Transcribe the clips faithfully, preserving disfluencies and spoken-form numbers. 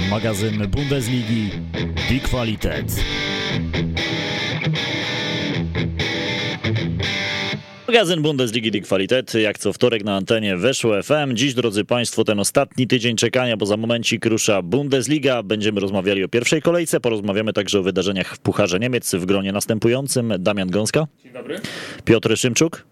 Magazyn Bundesligi Die Qualität. Magazyn Bundesligi Die Qualität, jak co wtorek na antenie Weszło F M. Dziś, drodzy Państwo, ten ostatni tydzień czekania, bo za momencik rusza Bundesliga. Będziemy rozmawiali o pierwszej kolejce, porozmawiamy także o wydarzeniach w Pucharze Niemiec w gronie następującym. Damian Gąska. Dzień dobry. Piotr Szymczuk,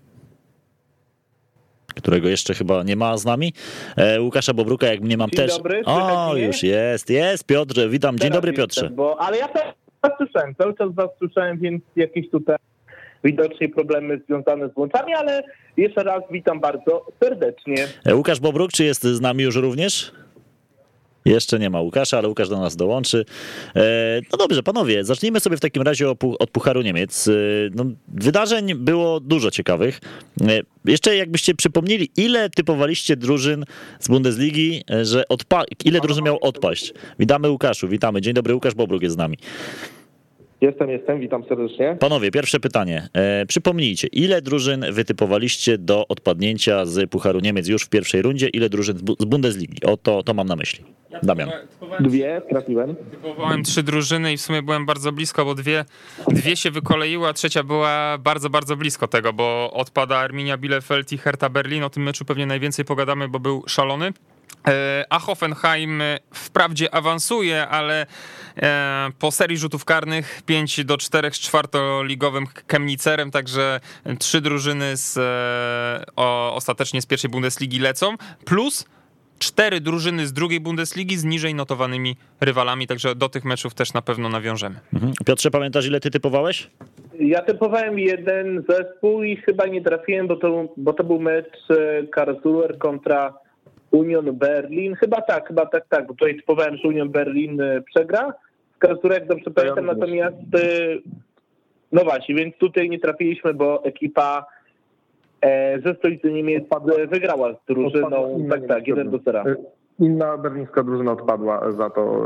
którego jeszcze chyba nie ma z nami. E, Łukasza Bobruka, jak mnie mam Dzień też. Dobry, o, już jest, jest, Piotrze, witam. Dzień Teraz dobry, jestem, Piotrze. Bo, ale ja też was słyszałem, cały czas was słyszałem, więc jakieś tutaj widocznie problemy związane z włączami, ale jeszcze raz witam bardzo serdecznie. E, Łukasz Bobruk, czy jest z nami już również? Jeszcze nie ma Łukasza, ale Łukasz do nas dołączy. No dobrze, panowie, zacznijmy sobie w takim razie od Pucharu Niemiec. No, wydarzeń było dużo ciekawych. Jeszcze jakbyście przypomnieli, ile typowaliście drużyn z Bundesligi, że odpa- ile drużyn miało odpaść? Witamy Łukaszu, witamy. Dzień dobry, Łukasz Bobruk jest z nami. Jestem, jestem, witam serdecznie. Panowie, pierwsze pytanie. E, przypomnijcie, ile drużyn wytypowaliście do odpadnięcia z Pucharu Niemiec już w pierwszej rundzie? Ile drużyn z, Bu- z Bundesligi? O to, to mam na myśli. Ja Damian. typowałem, Dwie, trafiłem. typowałem trzy drużyny i w sumie byłem bardzo blisko, bo dwie, dwie się wykoleiły, a trzecia była bardzo, bardzo blisko tego, bo odpada Arminia Bielefeld i Hertha Berlin. O tym meczu pewnie najwięcej pogadamy, bo był szalony. A Hoffenheim wprawdzie awansuje, ale po serii rzutów karnych pięć do czterech z czwartoligowym Chemnitzerem, także trzy drużyny z, o, ostatecznie z pierwszej Bundesligi lecą, plus cztery drużyny z drugiej Bundesligi z niżej notowanymi rywalami, także do tych meczów też na pewno nawiążemy. Mhm. Piotrze, pamiętasz, ile ty typowałeś? Ja typowałem jeden zespół i chyba nie trafiłem, bo to, bo to był mecz Karlsruhe kontra Union Berlin. Chyba tak, chyba tak, tak, bo tutaj typowałem, że Union Berlin przegra. Z Karlsruhe, jak dobrze pamiętam, natomiast no właśnie, więc tutaj nie trafiliśmy, bo ekipa ze stolicy Niemiec wygrała z drużyną, tak, tak, jeden do zera. Inna berlińska drużyna odpadła za to,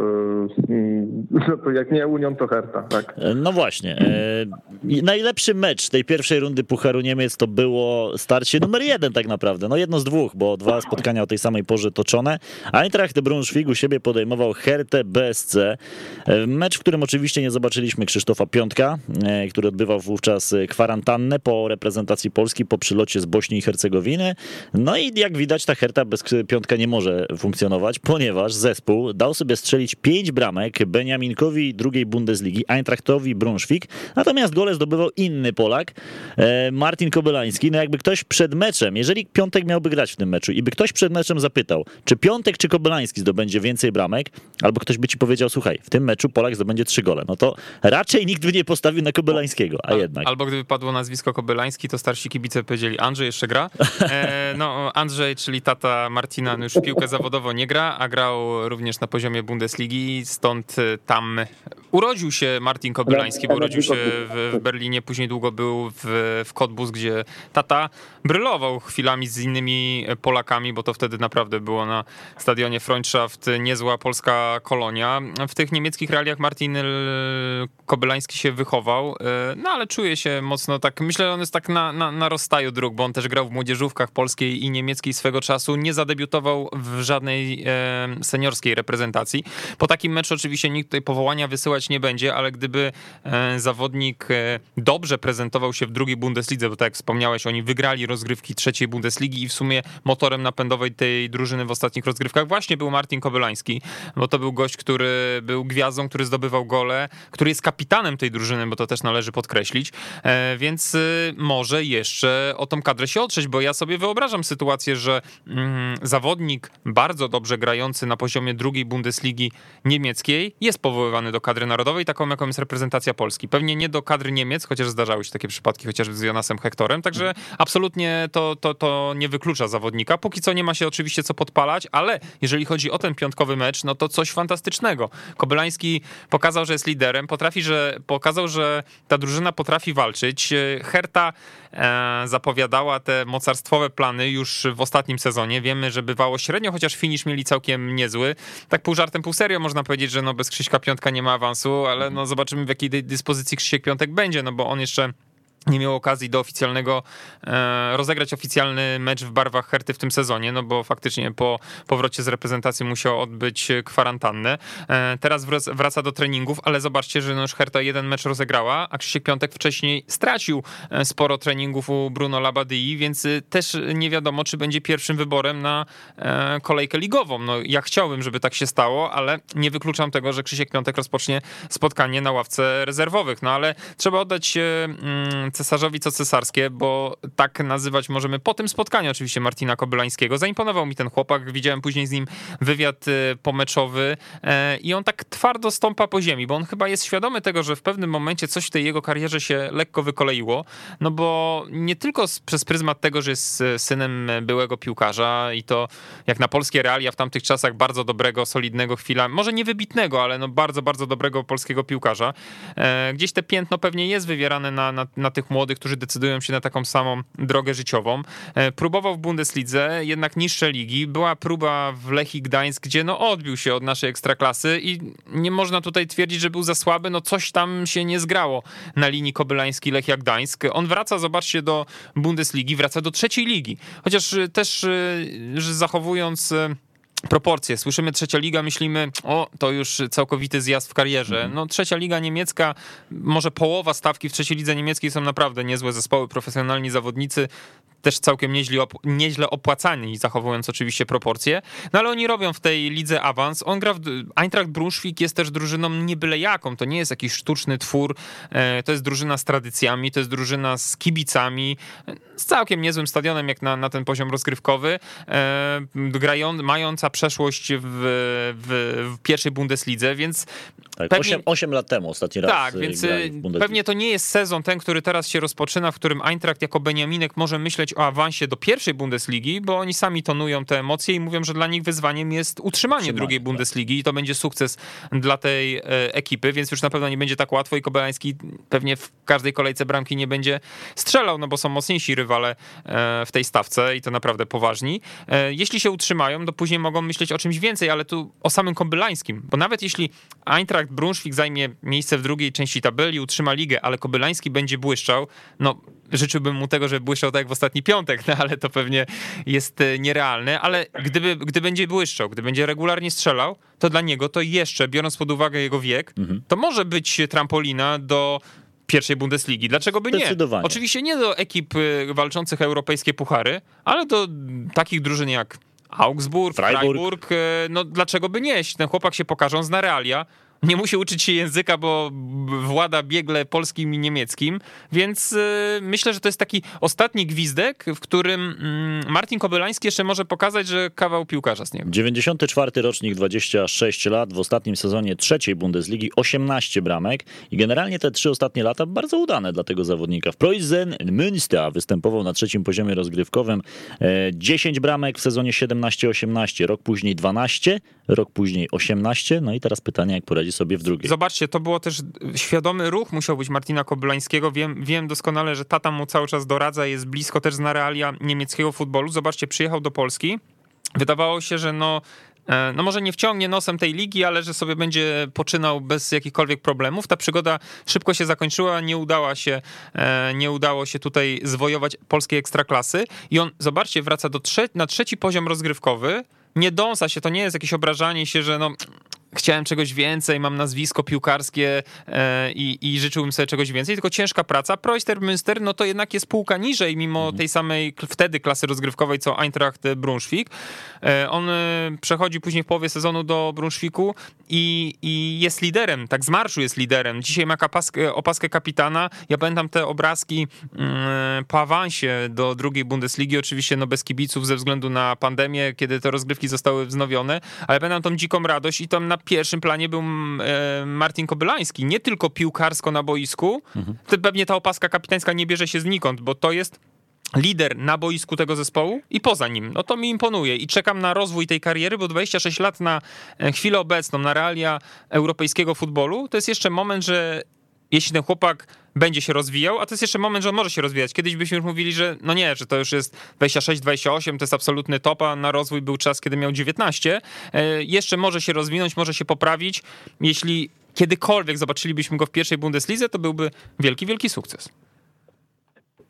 za to jak nie Union, to Hertha, tak. No właśnie. Najlepszy mecz tej pierwszej rundy Pucharu Niemiec to było starcie numer jeden tak naprawdę. No jedno z dwóch, bo dwa spotkania o tej samej porze toczone. Eintracht Braunschweig u siebie podejmował Hertę B S C. Mecz, w którym oczywiście nie zobaczyliśmy Krzysztofa Piątka, który odbywał wówczas kwarantannę po reprezentacji Polski, po przylocie z Bośni i Hercegowiny. No i jak widać, ta Hertha bez Piątka nie może funkcjonować, ponieważ zespół dał sobie strzelić pięć bramek Beniaminkowi drugiej Bundesligi, Eintrachtowi Braunschweig, natomiast gole zdobywał inny Polak, Martin Kobelański. No jakby ktoś przed meczem, jeżeli Piątek miałby grać w tym meczu i by ktoś przed meczem zapytał, czy Piątek czy Kobelański zdobędzie więcej bramek, albo ktoś by ci powiedział, słuchaj, w tym meczu Polak zdobędzie trzy gole, no to raczej nikt by nie postawił na Kobelańskiego, a jednak. Albo gdyby padło nazwisko Kobelański, to starsi kibice powiedzieli, Andrzej jeszcze gra. E, no Andrzej, czyli tata Martina, już w piłkę zawodową nie gra, a grał również na poziomie Bundesligi, stąd tam urodził się Martin Kobelański, bo urodził się w, w Berlinie, później długo był w, w Cottbus, gdzie tata brylował chwilami z innymi Polakami, bo to wtedy naprawdę było na stadionie Freundschaft niezła polska kolonia. W tych niemieckich realiach Martin Kobelański się wychował, no ale czuje się mocno tak, myślę, że on jest tak na, na, na rozstaju dróg, bo on też grał w młodzieżówkach polskiej i niemieckiej swego czasu, nie zadebiutował w żadnej e, seniorskiej reprezentacji. Po takim meczu oczywiście nikt tutaj powołania wysyłać nie będzie, ale gdyby e, zawodnik e, dobrze prezentował się w drugiej Bundeslidze, bo tak jak wspomniałeś, oni wygrali rozgrywki trzeciej Bundesligi i w sumie motorem napędowej tej drużyny w ostatnich rozgrywkach właśnie był Martin Kobelański, bo to był gość, który był gwiazdą, który zdobywał gole, który jest kapitanem tej drużyny, bo to też należy podkreślić, e, więc e, może jeszcze o tą kadrę się otrzeć, bo ja sobie wyobrażam sytuację, że mm, zawodnik bardzo dobrze grający na poziomie drugiej Bundesligi niemieckiej jest powoływany do kadry narodowej, taką jaką jest reprezentacja Polski. Pewnie nie do kadry Niemiec, chociaż zdarzały się takie przypadki, chociażby z Jonasem Hektorem, także absolutnie to, to, to nie wyklucza zawodnika. Póki co nie ma się oczywiście co podpalać, ale jeżeli chodzi o ten piątkowy mecz, no to coś fantastycznego. Kobelański pokazał, że jest liderem, potrafi, że pokazał, że ta drużyna potrafi walczyć. Hertha e, zapowiadała te mocarstwowe plany już w ostatnim sezonie. Wiemy, że bywało średnio, chociaż finisz mieli całkiem niezły. Tak pół żartem, pół serio można powiedzieć, że no bez Krzyśka Piątka nie ma awansu, ale no zobaczymy, w jakiej dyspozycji Krzysiek Piątek będzie, no bo on jeszcze nie miał okazji do oficjalnego, e, rozegrać oficjalny mecz w barwach Herty w tym sezonie, no bo faktycznie po powrocie z reprezentacji musiał odbyć kwarantannę. E, teraz wraca, wraca do treningów, ale zobaczcie, że no już Herta jeden mecz rozegrała, a Krzysiek Piątek wcześniej stracił sporo treningów u Bruno Labadii, więc też nie wiadomo, czy będzie pierwszym wyborem na e, kolejkę ligową. No ja chciałbym, żeby tak się stało, ale nie wykluczam tego, że Krzysiek Piątek rozpocznie spotkanie na ławce rezerwowych. No ale trzeba oddać e, cesarzowi co cesarskie, bo tak nazywać możemy po tym spotkaniu oczywiście Martina Kobylańskiego. Zaimponował mi ten chłopak, widziałem później z nim wywiad pomeczowy i on tak twardo stąpa po ziemi, bo on chyba jest świadomy tego, że w pewnym momencie coś w tej jego karierze się lekko wykoleiło, no bo nie tylko przez pryzmat tego, że jest synem byłego piłkarza i to jak na polskie realia w tamtych czasach bardzo dobrego, solidnego chwila, może nie wybitnego, ale no bardzo, bardzo dobrego polskiego piłkarza. Gdzieś te piętno pewnie jest wywierane na, na, na tych młodych, którzy decydują się na taką samą drogę życiową. Próbował w Bundeslidze, jednak niższe ligi. Była próba w Lechii Gdańsk, gdzie no odbił się od naszej ekstraklasy i nie można tutaj twierdzić, że był za słaby, no coś tam się nie zgrało na linii Kobylański-Lechia Gdańsk. On wraca, zobaczcie, do Bundesligi, wraca do trzeciej ligi. Chociaż też że zachowując proporcje. Słyszymy trzecia liga, myślimy, o, to już całkowity zjazd w karierze. No trzecia liga niemiecka, może połowa stawki w trzeciej lidze niemieckiej są naprawdę niezłe zespoły, profesjonalni zawodnicy, też całkiem nieźle, op- nieźle opłacani, zachowując oczywiście proporcje. No ale oni robią w tej lidze awans. On gra w Eintracht Braunschweig, jest też drużyną nie byle jaką. To nie jest jakiś sztuczny twór. To jest drużyna z tradycjami, to jest drużyna z kibicami, z całkiem niezłym stadionem jak na, na ten poziom rozgrywkowy. Grają, mająca przeszłość w, w, w pierwszej Bundeslidze, więc tak, pewnie, osiem lat temu ostatni raz. Tak, więc pewnie to nie jest sezon ten, który teraz się rozpoczyna, w którym Eintracht jako Beniaminek może myśleć o awansie do pierwszej Bundesligi, bo oni sami tonują te emocje i mówią, że dla nich wyzwaniem jest utrzymanie, utrzymanie drugiej Bundesligi tak. I to będzie sukces dla tej ekipy, więc już na pewno nie będzie tak łatwo i Kobylański pewnie w każdej kolejce bramki nie będzie strzelał, no bo są mocniejsi rywale w tej stawce i to naprawdę poważni. Jeśli się utrzymają, to później mogą myśleć o czymś więcej, ale tu o samym Kobylańskim, bo nawet jeśli Eintracht Braunschweig zajmie miejsce w drugiej części tabeli, utrzyma ligę, ale Kobylański będzie błyszczał, no życzyłbym mu tego, żeby błyszczał tak jak w ostatni piątek, no ale to pewnie jest nierealne, ale gdyby, gdy będzie błyszczał, gdy będzie regularnie strzelał, to dla niego to jeszcze, biorąc pod uwagę jego wiek, mhm. to może być trampolina do pierwszej Bundesligi. Dlaczego by nie? Oczywiście nie do ekip walczących o europejskie puchary, ale do takich drużyn jak Augsburg, Freiburg. Freiburg, no dlaczego by nie? Jeśli ten chłopak się pokaże, on zna realia, nie musi uczyć się języka, bo włada biegle polskim i niemieckim, więc myślę, że to jest taki ostatni gwizdek, w którym Martin Kobylański jeszcze może pokazać, że kawał piłkarza z niego. dziewięćdziesiąty czwarty rocznik, dwadzieścia sześć lat, w ostatnim sezonie trzeciej Bundesligi, osiemnaście bramek i generalnie te trzy ostatnie lata bardzo udane dla tego zawodnika. W Preußen Münster występował na trzecim poziomie rozgrywkowym, dziesięć bramek w sezonie siedemnaście osiemnaście, rok później dwanaście, rok później osiemnaście, no i teraz pytanie, jak poradzi sobie w drugiej. Zobaczcie, to było też świadomy ruch musiał być Martina Kobylańskiego. Wiem, wiem doskonale, że tata mu cały czas doradza, jest blisko też zna realia niemieckiego futbolu. Zobaczcie, przyjechał do Polski. Wydawało się, że no No może nie wciągnie nosem tej ligi, ale że sobie będzie poczynał bez jakichkolwiek problemów. Ta przygoda szybko się zakończyła, nie udała się, nie udało się tutaj zwojować polskiej ekstraklasy i on, zobaczcie, wraca do trze- na trzeci poziom rozgrywkowy, nie dąsa się, to nie jest jakieś obrażanie się, że no chciałem czegoś więcej, mam nazwisko piłkarskie e, i, i życzyłbym sobie czegoś więcej, tylko ciężka praca. Preußen Münster, no to jednak jest półka niżej, mimo mhm. tej samej wtedy klasy rozgrywkowej, co Eintracht Braunschweig. E, on e, przechodzi później w połowie sezonu do Braunschweigu i, i jest liderem, tak z marszu jest liderem. Dzisiaj ma kapaskę, opaskę kapitana. Ja pamiętam te obrazki e, po awansie do drugiej Bundesligi, oczywiście no bez kibiców ze względu na pandemię, kiedy te rozgrywki zostały wznowione, ale pamiętam tą dziką radość i tam na pierwszym planie był Martin Kobylański, nie tylko piłkarsko na boisku, mhm. to pewnie ta opaska kapitańska nie bierze się znikąd, bo to jest lider na boisku tego zespołu i poza nim. No to mi imponuje i czekam na rozwój tej kariery, bo dwadzieścia sześć lat na chwilę obecną, na realia europejskiego futbolu, to jest jeszcze moment, że jeśli ten chłopak będzie się rozwijał, a to jest jeszcze moment, że on może się rozwijać. Kiedyś byśmy już mówili, że no nie, że to już jest dwadzieścia sześć dwadzieścia osiem, to jest absolutny top, a na rozwój był czas, kiedy miał dziewiętnaście. E, jeszcze może się rozwinąć, może się poprawić. Jeśli kiedykolwiek zobaczylibyśmy go w pierwszej Bundeslidze, to byłby wielki, wielki sukces.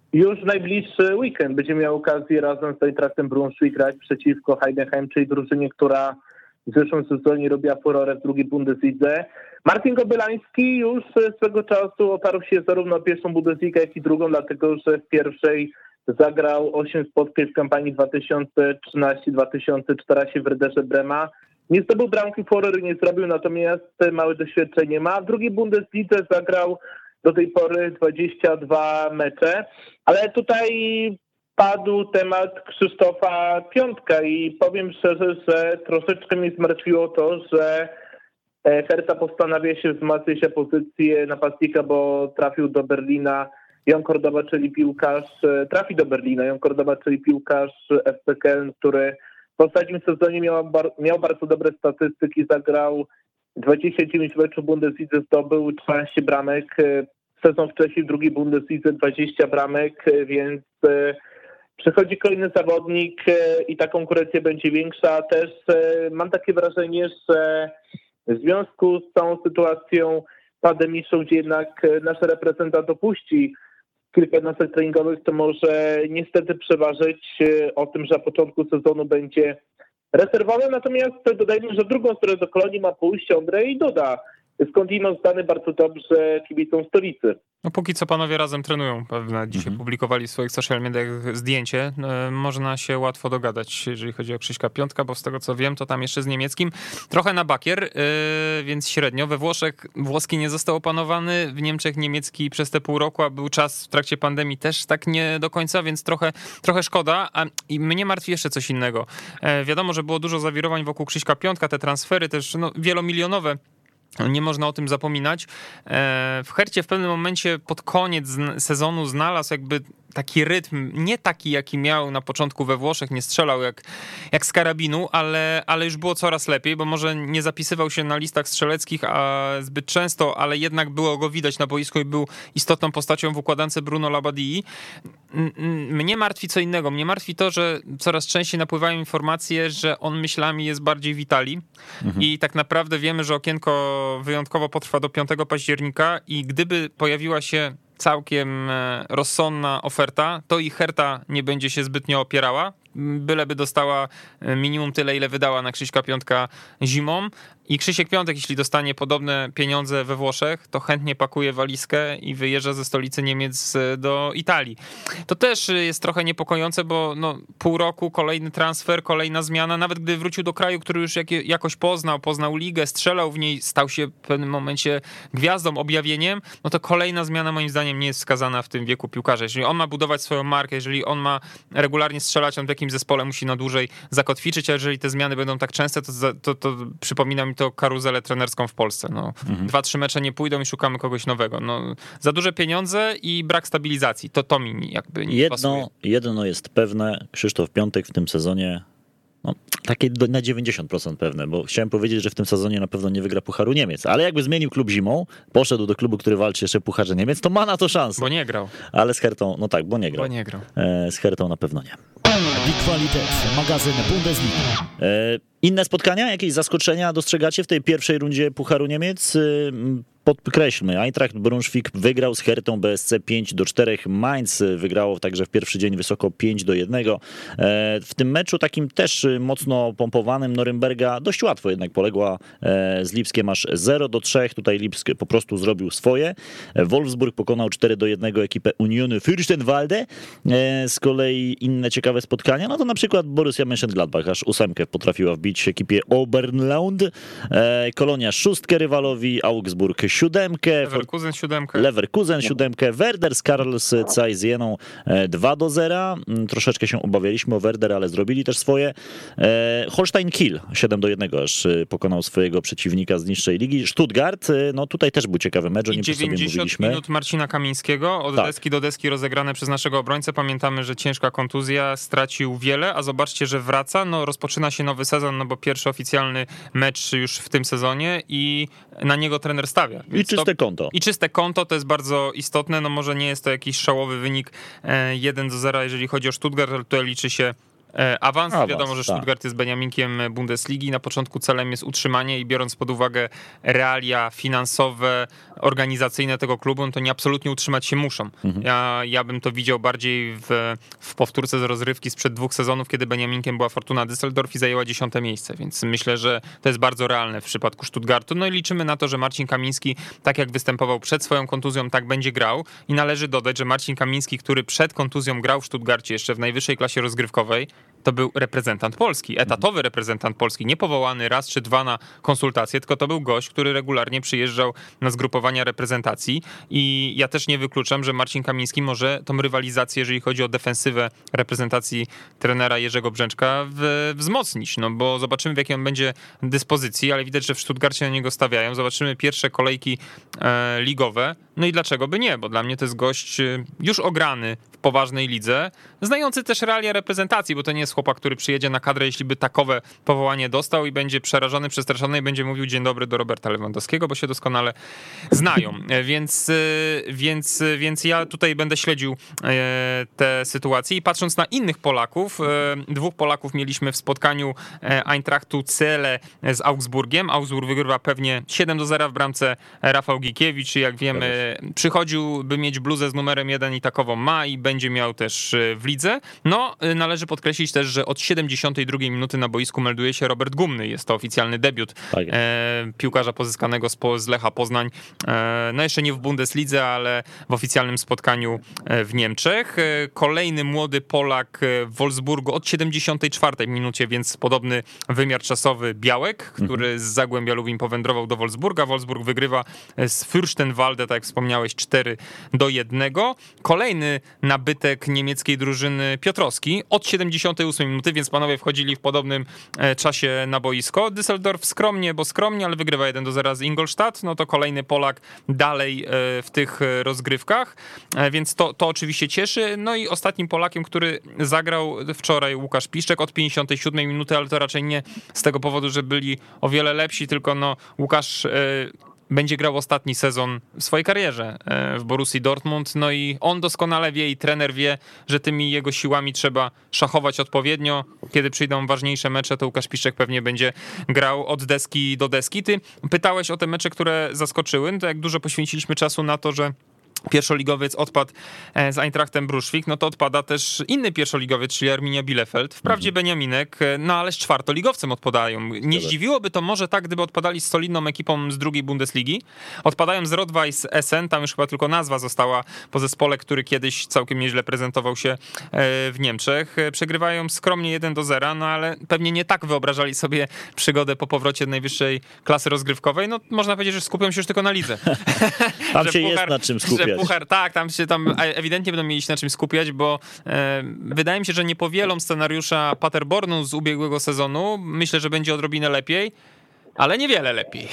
już w najbliższy weekend będzie miał okazję razem z Eintrachtem Braunschweig grać przeciwko Heidenheim, czyli drużynie, która w zeszłym sezonie robiła furorę w drugiej Bundeslidze. Marcin Kobylański już swego czasu otarł się zarówno o pierwszą Bundesligę, jak i drugą, dlatego że w pierwszej zagrał osiem spotkań w kampanii dwa tysiące trzynaście dwa tysiące czternaście w Werderze Brema. Nie zdobył bramki, furory nie zrobił, natomiast małe doświadczenie ma. W drugiej Bundeslidze zagrał do tej pory dwadzieścia dwa mecze, ale tutaj padł temat Krzysztofa Piątka i powiem szczerze, że troszeczkę mnie zmartwiło to, że Hertha postanawia się wzmacniać o pozycję napastnika, bo trafił do Berlina Jon Cordoba, czyli piłkarz, trafi do Berlina Jon Cordoba, czyli piłkarz F C Köln, który w ostatnim sezonie miał, miał bardzo dobre statystyki, zagrał dwadzieścia dziewięć meczów w Bundeslidze, zdobył czternaście bramek, sezon wcześniej w drugiej Bundeslidze dwadzieścia bramek, więc przychodzi kolejny zawodnik i ta konkurencja będzie większa. Też mam takie wrażenie, że w związku z tą sytuacją pandemiczną, gdzie jednak nasz reprezentant opuści kilka jednostek treningowych, to może niestety przeważyć o tym, że na początku sezonu będzie rezerwowy. Natomiast dodajmy, że w drugą stronę do Kolonii ma pójść Andrzej Duda, skądinąd znany bardzo dobrze kibicom stolicy. No póki co panowie razem trenują, pewnie dzisiaj Mhm. publikowali w swoich social mediach zdjęcie. Można się łatwo dogadać, jeżeli chodzi o Krzyśka Piątka, bo z tego co wiem, to tam jeszcze z niemieckim trochę na bakier, więc średnio. We Włoszech włoski nie został opanowany, w Niemczech niemiecki przez te pół roku, a był czas w trakcie pandemii też tak nie do końca, więc trochę, trochę szkoda. A i mnie martwi jeszcze coś innego. Wiadomo, że było dużo zawirowań wokół Krzyśka Piątka, te transfery też no, wielomilionowe. Nie można o tym zapominać. W Hercie w pewnym momencie pod koniec sezonu znalazł jakby taki rytm, nie taki jaki miał na początku we Włoszech, nie strzelał jak, jak z karabinu, ale, ale już było coraz lepiej, bo może nie zapisywał się na listach strzeleckich a zbyt często, ale jednak było go widać na boisku i był istotną postacią w układance Bruno Labadii. Mnie martwi co innego. Mnie martwi to, że coraz częściej napływają informacje, że on myślami jest bardziej w Italii mhm. i tak naprawdę wiemy, że okienko wyjątkowo potrwa do piątego października i gdyby pojawiła się całkiem rozsądna oferta, to i Hertha nie będzie się zbytnio opierała, byleby dostała minimum tyle, ile wydała na Krzyśka Piątka zimą. I Krzysiek Piątek, jeśli dostanie podobne pieniądze we Włoszech, to chętnie pakuje walizkę i wyjeżdża ze stolicy Niemiec do Italii. To też jest trochę niepokojące, bo no, pół roku, kolejny transfer, kolejna zmiana. Nawet gdy wrócił do kraju, który już jak, jakoś poznał, poznał ligę, strzelał w niej, stał się w pewnym momencie gwiazdą, objawieniem, no to kolejna zmiana moim zdaniem nie jest wskazana w tym wieku piłkarza. Jeżeli on ma budować swoją markę, jeżeli on ma regularnie strzelać, on w jakimś zespole musi na dłużej zakotwiczyć, a jeżeli te zmiany będą tak częste, to, to, to przypomina mi to karuzelę trenerską w Polsce. No, mhm. Dwa, trzy mecze nie pójdą i szukamy kogoś nowego. No, za duże pieniądze i brak stabilizacji. To to mi jakby nie jedno, pasuje. Jedno jest pewne, Krzysztof Piątek w tym sezonie no, takie na dziewięćdziesiąt procent pewne, bo chciałem powiedzieć, że w tym sezonie na pewno nie wygra Pucharu Niemiec, ale jakby zmienił klub zimą, poszedł do klubu, który walczy jeszcze w Pucharze Niemiec, to ma na to szansę. Bo nie grał. Ale z Hertą, no tak, bo nie grał. Bo nie grał. E, z Hertą na pewno nie. Die Qualität, magazyn Bundesliga. E, inne spotkania, jakieś zaskoczenia dostrzegacie w tej pierwszej rundzie Pucharu Niemiec? E, Podkreślmy, Eintracht Braunschweig wygrał z Hertą B S C pięć do czterech. Mainz wygrało także w pierwszy dzień wysoko pięć do jednego. W tym meczu takim też mocno pompowanym Norymberga dość łatwo jednak poległa z Lipskiem aż zero do trzech. Tutaj Lipsk po prostu zrobił swoje. Wolfsburg pokonał cztery do jednego ekipę Uniony Fürstenwalde. Z kolei inne ciekawe spotkania, no to na przykład Borussia Mönchengladbach aż ósemkę potrafiła wbić ekipie Oberland. Kolonia szóstkę rywalowi, Augsburg siódemkę. Leverkusen siódemkę. Leverkusen siódemkę. Werder z Karls Zeiss Jeną dwa do zera. Troszeczkę się obawialiśmy o Werder, ale zrobili też swoje. Holstein Kiel siedem do jednego aż pokonał swojego przeciwnika z niższej ligi. Stuttgart, no tutaj też był ciekawy mecz, o nim sobie mówiliśmy. dziewięćdziesiąt minut Marcina Kamińskiego, od tak. deski do deski rozegrane przez naszego obrońcę. Pamiętamy, że ciężka kontuzja, stracił wiele, a zobaczcie, że wraca. No rozpoczyna się nowy sezon, no bo pierwszy oficjalny mecz już w tym sezonie i na niego trener stawia. I czyste to, konto. I czyste konto, to jest bardzo istotne, no może nie jest to jakiś szałowy wynik jeden do zera, jeżeli chodzi o Stuttgart, ale tutaj liczy się Awans, Awans, wiadomo, że tak. Stuttgart jest Beniaminkiem Bundesligi. Na początku celem jest utrzymanie i biorąc pod uwagę realia finansowe, organizacyjne tego klubu, no to nie absolutnie utrzymać się muszą. Mhm. Ja, ja bym to widział bardziej w, w powtórce z rozrywki sprzed dwóch sezonów, kiedy Beniaminkiem była Fortuna Düsseldorf i zajęła dziesiąte miejsce, więc myślę, że to jest bardzo realne w przypadku Stuttgartu. No i liczymy na to, że Marcin Kamiński, tak jak występował przed swoją kontuzją, tak będzie grał i należy dodać, że Marcin Kamiński, który przed kontuzją grał w Stuttgarcie jeszcze w najwyższej klasie rozgrywkowej, to był reprezentant Polski, etatowy reprezentant Polski, nie powołany raz czy dwa na konsultacje, tylko to był gość, który regularnie przyjeżdżał na zgrupowania reprezentacji i ja też nie wykluczam, że Marcin Kamiński może tą rywalizację, jeżeli chodzi o defensywę reprezentacji trenera Jerzego Brzęczka, w, wzmocnić, no bo zobaczymy, w jakiej on będzie dyspozycji, ale widać, że w Stuttgarcie na niego stawiają, zobaczymy pierwsze kolejki e, ligowe, no i dlaczego by nie, bo dla mnie to jest gość już ograny w poważnej lidze, znający też realia reprezentacji, bo to nie jest chłopak, który przyjedzie na kadrę, jeśli by takowe powołanie dostał i będzie przerażony, przestraszony i będzie mówił dzień dobry do Roberta Lewandowskiego, bo się doskonale znają. Więc, więc, więc ja tutaj będę śledził te sytuacje i patrząc na innych Polaków, dwóch Polaków mieliśmy w spotkaniu Eintrachtu Celle z Augsburgiem. Augsburg wygrywa pewnie siedem do zera w bramce Rafał Gikiewicz i jak wiemy, przychodził, by mieć bluzę z numerem jeden i takową ma i będzie miał też w lidze. No, należy podkreślić też, że od siedemdziesiątej drugiej minuty na boisku melduje się Robert Gumny. Jest to oficjalny debiut tak e, piłkarza pozyskanego z, z Lecha Poznań. E, no jeszcze nie w Bundeslidze, ale w oficjalnym spotkaniu w Niemczech. E, kolejny młody Polak w Wolfsburgu od siedemdziesiątej czwartej minucie, więc podobny wymiar czasowy Białek, który mhm. z Zagłębia Lubin powędrował do Wolfsburga. Wolfsburg wygrywa z Fürstenwalde, tak jak wspomniałeś, cztery do jednego. Kolejny nabytek niemieckiej drużyny Piotrowski od siedemdziesiątej ósmej minuty, więc panowie wchodzili w podobnym czasie na boisko. Düsseldorf skromnie, bo skromnie, ale wygrywa jeden do zera z Ingolstadt. No to kolejny Polak dalej w tych rozgrywkach, więc to, to oczywiście cieszy. No i ostatnim Polakiem, który zagrał wczoraj, Łukasz Piszczek od pięćdziesiątej siódmej minuty, ale to raczej nie z tego powodu, że byli o wiele lepsi, tylko no Łukasz będzie grał ostatni sezon w swojej karierze w Borussii Dortmund, no i on doskonale wie i trener wie, że tymi jego siłami trzeba szachować odpowiednio. Kiedy przyjdą ważniejsze mecze, to Łukasz Piszczek pewnie będzie grał od deski do deski. Ty pytałeś o te mecze, które zaskoczyły, no to jak dużo poświęciliśmy czasu na to, że pierwszoligowiec odpadł z Eintrachtem Brunswick, no to odpada też inny pierwszoligowiec, czyli Arminia Bielefeld. Wprawdzie Beniaminek, no ale z czwartoligowcem odpadają. Nie zdziwiłoby to może tak, gdyby odpadali z solidną ekipą z drugiej Bundesligi. Odpadają z Rot-Weiss Essen, tam już chyba tylko nazwa została po zespole, który kiedyś całkiem nieźle prezentował się w Niemczech. Przegrywają skromnie jeden do zera, no ale pewnie nie tak wyobrażali sobie przygodę po powrocie do najwyższej klasy rozgrywkowej. No można powiedzieć, że skupią się już tylko na lidze. Tam się puchar, jest na czym skupiać. Puchar, tak, tam się tam ewidentnie będą mieli się na czymś skupiać, bo e, wydaje mi się, że nie powielą scenariusza Paderbornu z ubiegłego sezonu. Myślę, że będzie odrobinę lepiej, ale niewiele lepiej,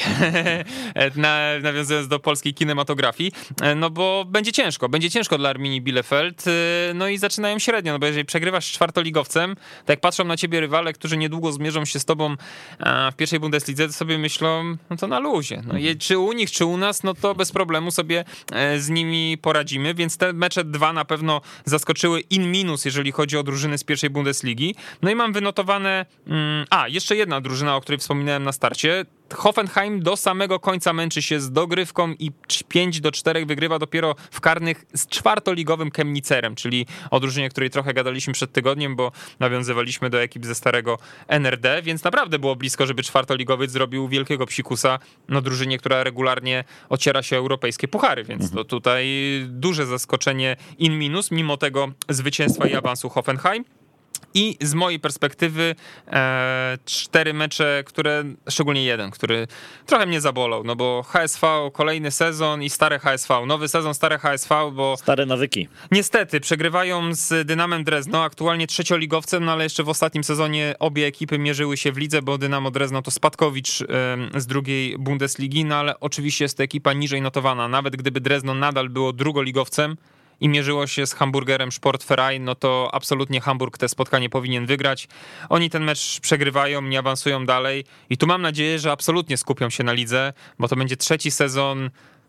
Na, nawiązując do polskiej kinematografii, no bo będzie ciężko, będzie ciężko dla Arminii Bielefeld, no i zaczynają średnio, no bo jeżeli przegrywasz z czwartoligowcem, tak jak patrzą na ciebie rywale, którzy niedługo zmierzą się z tobą w pierwszej Bundeslidze, to sobie myślą, no to na luzie, no i czy u nich, czy u nas, no to bez problemu sobie z nimi poradzimy, więc te mecze dwa na pewno zaskoczyły in minus, jeżeli chodzi o drużyny z pierwszej Bundesligi, no i mam wynotowane, a jeszcze jedna drużyna, o której wspominałem na starcie, Hoffenheim do samego końca męczy się z dogrywką i pięć do czterech wygrywa dopiero w karnych z czwartoligowym Chemnicerem, czyli o drużynie, której trochę gadaliśmy przed tygodniem, bo nawiązywaliśmy do ekip ze starego N R D, więc naprawdę było blisko, żeby czwartoligowiec zrobił wielkiego psikusa no drużynie, która regularnie ociera się o europejskie puchary, więc to tutaj duże zaskoczenie in minus, mimo tego zwycięstwa i awansu Hoffenheim. I z mojej perspektywy e, cztery mecze, które, szczególnie jeden, który trochę mnie zabolał, no bo H S V, kolejny sezon i stare H S V, nowy sezon, stare H S V, bo... Stare nawyki. Niestety, przegrywają z Dynamem Drezno, aktualnie trzecioligowcem, no ale jeszcze w ostatnim sezonie obie ekipy mierzyły się w lidze, bo Dynamo Drezno to spadkowicz e, z drugiej Bundesligi, no ale oczywiście jest to ekipa niżej notowana, nawet gdyby Drezno nadal było drugoligowcem, i mierzyło się z Hamburgerem Sportverein, no to absolutnie Hamburg te spotkanie powinien wygrać. Oni ten mecz przegrywają, nie awansują dalej i tu mam nadzieję, że absolutnie skupią się na lidze, bo to będzie trzeci sezon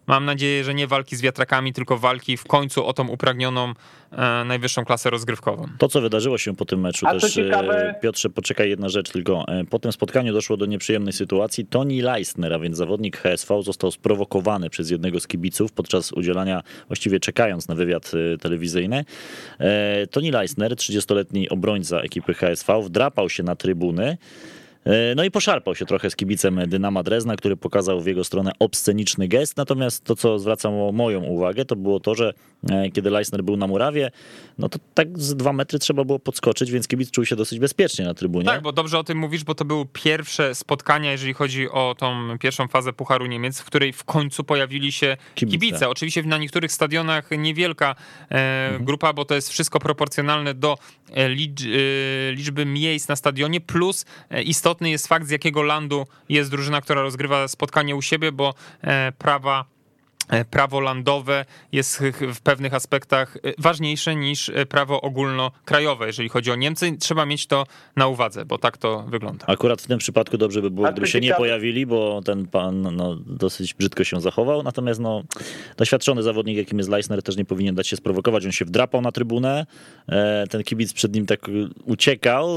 mam nadzieję, że nie walki z wiatrakami, tylko walki w końcu o tą upragnioną e, najwyższą klasę rozgrywkową. To, co wydarzyło się po tym meczu, A co też ciekawe... Piotrze, poczekaj jedna rzecz tylko. Po tym spotkaniu doszło do nieprzyjemnej sytuacji. Toni Leistner, a więc zawodnik H S V, został sprowokowany przez jednego z kibiców podczas udzielania, właściwie czekając na wywiad telewizyjny. Toni Leistner, trzydziestoletni obrońca ekipy H S V, wdrapał się na trybuny. No i poszarpał się trochę z kibicem Dynama Drezna, który pokazał w jego stronę obsceniczny gest. Natomiast to, co zwracało moją uwagę, to było to, że kiedy Leistner był na murawie, no to tak z dwa metry trzeba było podskoczyć, więc kibic czuł się dosyć bezpiecznie na trybunie. Tak, bo dobrze o tym mówisz, bo to były pierwsze spotkania, jeżeli chodzi o tą pierwszą fazę Pucharu Niemiec, w której w końcu pojawili się kibice. kibice. Oczywiście na niektórych stadionach niewielka e, mhm. grupa, bo to jest wszystko proporcjonalne do licz, e, liczby miejsc na stadionie, plus e, istotne jest fakt, z jakiego landu jest drużyna, która rozgrywa spotkanie u siebie, bo prawa prawo landowe jest w pewnych aspektach ważniejsze niż prawo ogólnokrajowe. Jeżeli chodzi o Niemcy, trzeba mieć to na uwadze, bo tak to wygląda. Akurat w tym przypadku dobrze by było, gdyby się nie pojawili, bo ten pan no, dosyć brzydko się zachował, natomiast no, doświadczony zawodnik, jakim jest Leistner, też nie powinien dać się sprowokować. On się wdrapał na trybunę, ten kibic przed nim tak uciekał,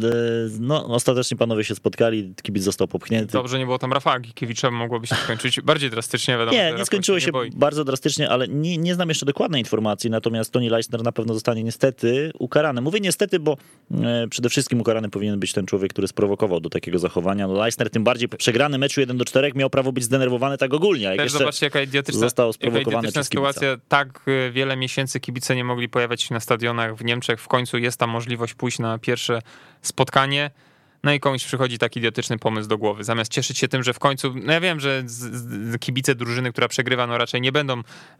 no ostatecznie panowie się spotkali, kibic został popchnięty. Dobrze, nie było tam Rafała Gikiewicza, mogłoby się skończyć bardziej drastycznie. Wiadomo, nie, nie skończyło się bardzo drastycznie, ale nie, nie znam jeszcze dokładnej informacji, natomiast Toni Leistner na pewno zostanie niestety ukarany. Mówię niestety, bo e, przede wszystkim ukarany powinien być ten człowiek, który sprowokował do takiego zachowania. No Leistner tym bardziej po przegrany meczu jeden do czterech miał prawo być zdenerwowany tak ogólnie. Jak Też zobaczcie, jaka idiotyczna, został jaka sprowokowany idiotyczna przez kibica. sytuacja. Tak wiele miesięcy kibice nie mogli pojawiać się na stadionach w Niemczech. W końcu jest tam możliwość pójść na pierwsze spotkanie. No i komuś przychodzi taki idiotyczny pomysł do głowy. Zamiast cieszyć się tym, że w końcu, no ja wiem, że z, z, kibice drużyny, która przegrywa, no raczej nie będą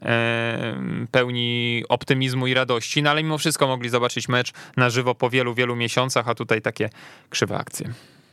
e, pełni optymizmu i radości, no ale mimo wszystko mogli zobaczyć mecz na żywo po wielu, wielu miesiącach, a tutaj takie krzywe akcje.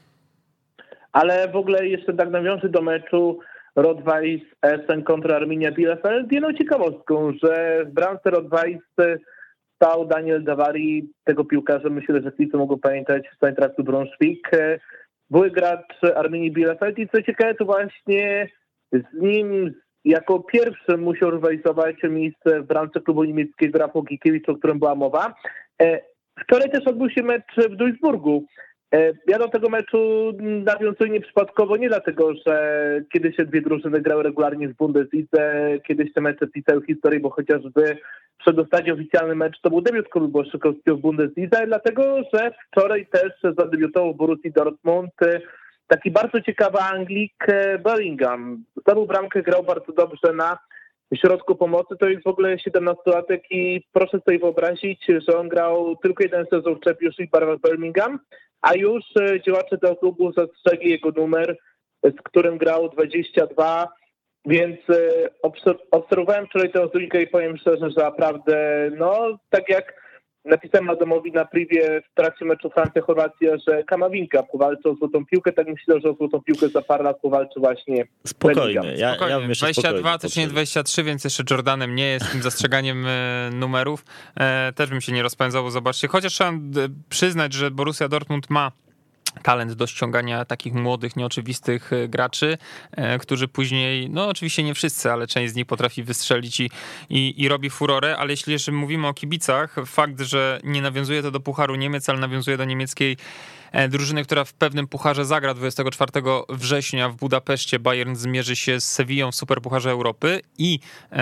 Ale w ogóle jeszcze tak nawiążę do meczu Rot-Weiss Essen kontra Arminia Bielefeld. Jedną ciekawostką, że w bramce Rot-Weiss stał Daniel Davari, tego piłkarza myślę, że wszyscy mogą pamiętać z Eintrachtu Braunschweig. Były gracz Arminii Bielefeld i co ciekawe, to właśnie z nim jako pierwszy musiał rywalizować miejsce w bramce klubu niemieckiego Rafał Gikiewicz, o którym była mowa. Wczoraj też odbył się mecz w Duisburgu. Ja do tego meczu nawiązuję nieprzypadkowo, nie dlatego, że kiedyś te dwie drużyny grały regularnie w Bundeslidze, kiedyś te mecze pisały historię, bo chociażby przedostatni oficjalny mecz to był debiut klubu Boszykowskiego w Bundeslidze, ale dlatego, że wczoraj też zadebiutował w Borussii Dortmund taki bardzo ciekawy Anglik Bellingham. Zdobył bramkę, grał bardzo dobrze na środku pomocy, to jest w ogóle siedemnastolatek i proszę sobie wyobrazić, że on grał tylko jeden sezon w Championship barwach Birmingham, a już działacze tego klubu zastrzegli jego numer, z którym grał dwadzieścia dwa, więc obserwowałem wczoraj tę trójkę i powiem szczerze, że naprawdę, no tak jak napisałem Adamowi na privie w trakcie meczu Francja-Chorwacja, że Kamawinka powalczy o złotą piłkę, tak myślę, że o złotą piłkę za parę lat powalczy właśnie spokojnie. Ja, spokojnie. Ja dwadzieścia dwa, też nie dwadzieścia trzy, więc jeszcze Jordanem nie jest tym zastrzeganiem numerów. Też bym się nie rozpędzał, zobaczcie. Chociaż trzeba przyznać, że Borussia Dortmund ma talent do ściągania takich młodych, nieoczywistych graczy, którzy później, no oczywiście nie wszyscy, ale część z nich potrafi wystrzelić i, i, i robi furorę, ale jeśli jeszcze mówimy o kibicach, fakt, że nie nawiązuje to do Pucharu Niemiec, ale nawiązuje do niemieckiej drużyny, która w pewnym pucharze zagra dwudziestego czwartego września w Budapeszcie. Bayern zmierzy się z Sewillą w Superpucharze Europy i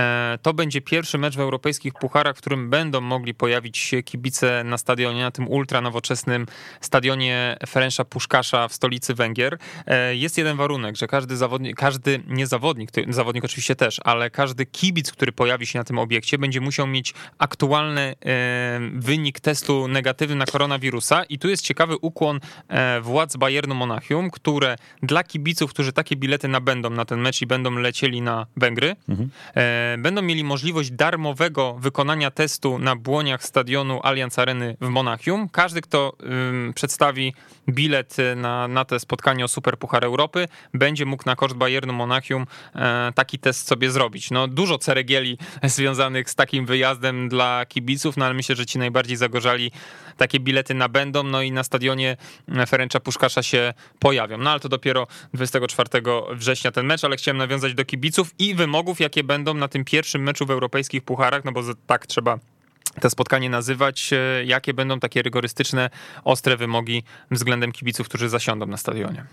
to będzie pierwszy mecz w europejskich pucharach, w którym będą mogli pojawić się kibice na stadionie, na tym ultra nowoczesnym stadionie Ferencza Puskasza w stolicy Węgier. Jest jeden warunek, że każdy zawodnik, każdy nie zawodnik, zawodnik oczywiście też, ale każdy kibic, który pojawi się na tym obiekcie, będzie musiał mieć aktualny wynik testu negatywny na koronawirusa i tu jest ciekawy ukłon władz Bayernu Monachium, które dla kibiców, którzy takie bilety nabędą na ten mecz i będą lecieli na Węgry, mhm. będą mieli możliwość darmowego wykonania testu na błoniach stadionu Allianz Areny w Monachium. Każdy, kto um, przedstawi bilet bilet na, na te spotkanie o Super Puchar Europy, będzie mógł na koszt Bayernu Monachium taki test sobie zrobić. No dużo ceregieli związanych z takim wyjazdem dla kibiców, no ale myślę, że ci najbardziej zagorzali takie bilety nabędą, no i na stadionie Ferencza Puskasza się pojawią. No ale to dopiero dwudziestego czwartego września ten mecz, ale chciałem nawiązać do kibiców i wymogów, jakie będą na tym pierwszym meczu w europejskich pucharach, no bo tak trzeba to spotkanie nazywać, jakie będą takie rygorystyczne, ostre wymogi względem kibiców, którzy zasiądą na stadionie.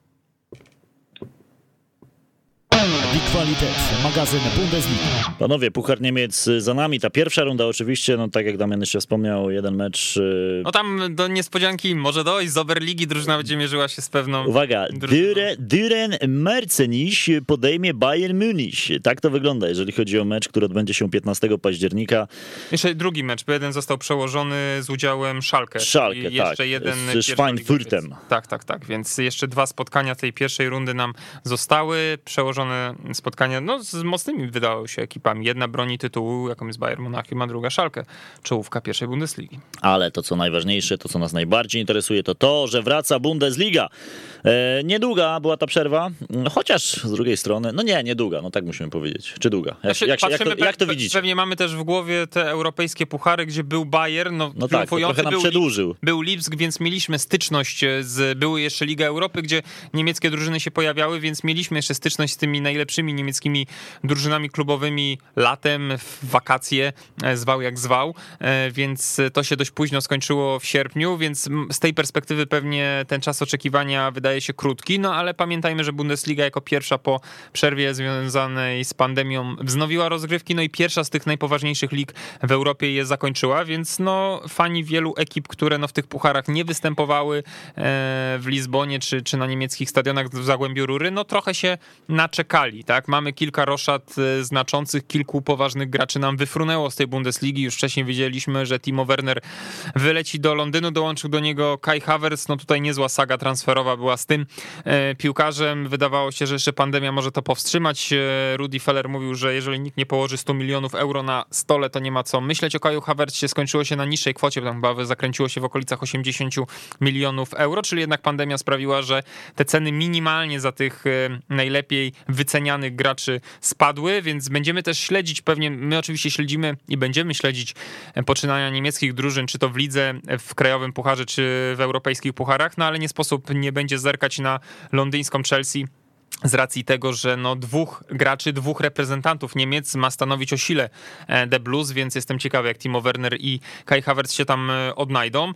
Die Qualität, magazyn Bundesliga. Panowie, Puchar Niemiec za nami. Ta pierwsza runda oczywiście, no tak jak Damian jeszcze wspomniał, jeden mecz. No tam do niespodzianki może dojść. Z Oberligi drużyna będzie mierzyła się z pewną... Uwaga, Düren, Düren Mercenich podejmie Bayern Munich. Tak to wygląda, jeżeli chodzi o mecz, który odbędzie się piętnastego października. Jeszcze drugi mecz, bo jeden został przełożony z udziałem Schalke. Schalke, jeszcze tak. Jeden z Schweinfurtem. Tak, tak, tak. Więc jeszcze dwa spotkania tej pierwszej rundy nam zostały. Przełożone spotkania, no z mocnymi wydało się ekipami. Jedna broni tytułu, jaką jest Bayern Monachium, a druga Schalke, czołówka pierwszej Bundesligi. Ale to, co najważniejsze, to, co nas najbardziej interesuje, to to, że wraca Bundesliga. E, niedługa była ta przerwa, chociaż z drugiej strony, no nie, niedługa, no tak musimy powiedzieć. Czy długa? Jak, znaczy, jak, jak, to, jak to widzicie? Pewnie mamy też w głowie te europejskie puchary, gdzie był Bayern, no, no tak, to trochę nam był, przedłużył. Był Lipsk, więc mieliśmy styczność z, były jeszcze Liga Europy, gdzie niemieckie drużyny się pojawiały, więc mieliśmy jeszcze styczność z tymi najlepszymi niemieckimi drużynami klubowymi latem, w wakacje, zwał jak zwał, więc to się dość późno skończyło w sierpniu, więc z tej perspektywy pewnie ten czas oczekiwania wydaje się krótki, no ale pamiętajmy, że Bundesliga jako pierwsza po przerwie związanej z pandemią wznowiła rozgrywki, no i pierwsza z tych najpoważniejszych lig w Europie je zakończyła, więc no fani wielu ekip, które no w tych pucharach nie występowały w Lizbonie czy, czy na niemieckich stadionach w Zagłębiu Rury, no trochę się naczekali, tak? Mamy kilka roszad znaczących, kilku poważnych graczy nam wyfrunęło z tej Bundesligi. Już wcześniej wiedzieliśmy, że Timo Werner wyleci do Londynu, dołączył do niego Kai Havertz. No tutaj niezła saga transferowa była z tym piłkarzem. Wydawało się, że jeszcze pandemia może to powstrzymać. Rudi Feller mówił, że jeżeli nikt nie położy stu milionów euro na stole, to nie ma co myśleć o Kaju Havertzcie. Skończyło się na niższej kwocie, tam chyba zakręciło się w okolicach osiemdziesięciu milionów euro, czyli jednak pandemia sprawiła, że te ceny minimalnie za tych najlepiej wycenianych graczy spadły, więc będziemy też śledzić pewnie, my oczywiście śledzimy i będziemy śledzić poczynania niemieckich drużyn, czy to w lidze, w krajowym pucharze, czy w europejskich pucharach, no ale nie sposób nie będzie zerkać na londyńską Chelsea, z racji tego, że no dwóch graczy, dwóch reprezentantów Niemiec ma stanowić o sile The Blues, więc jestem ciekawy, jak Timo Werner i Kai Havertz się tam odnajdą.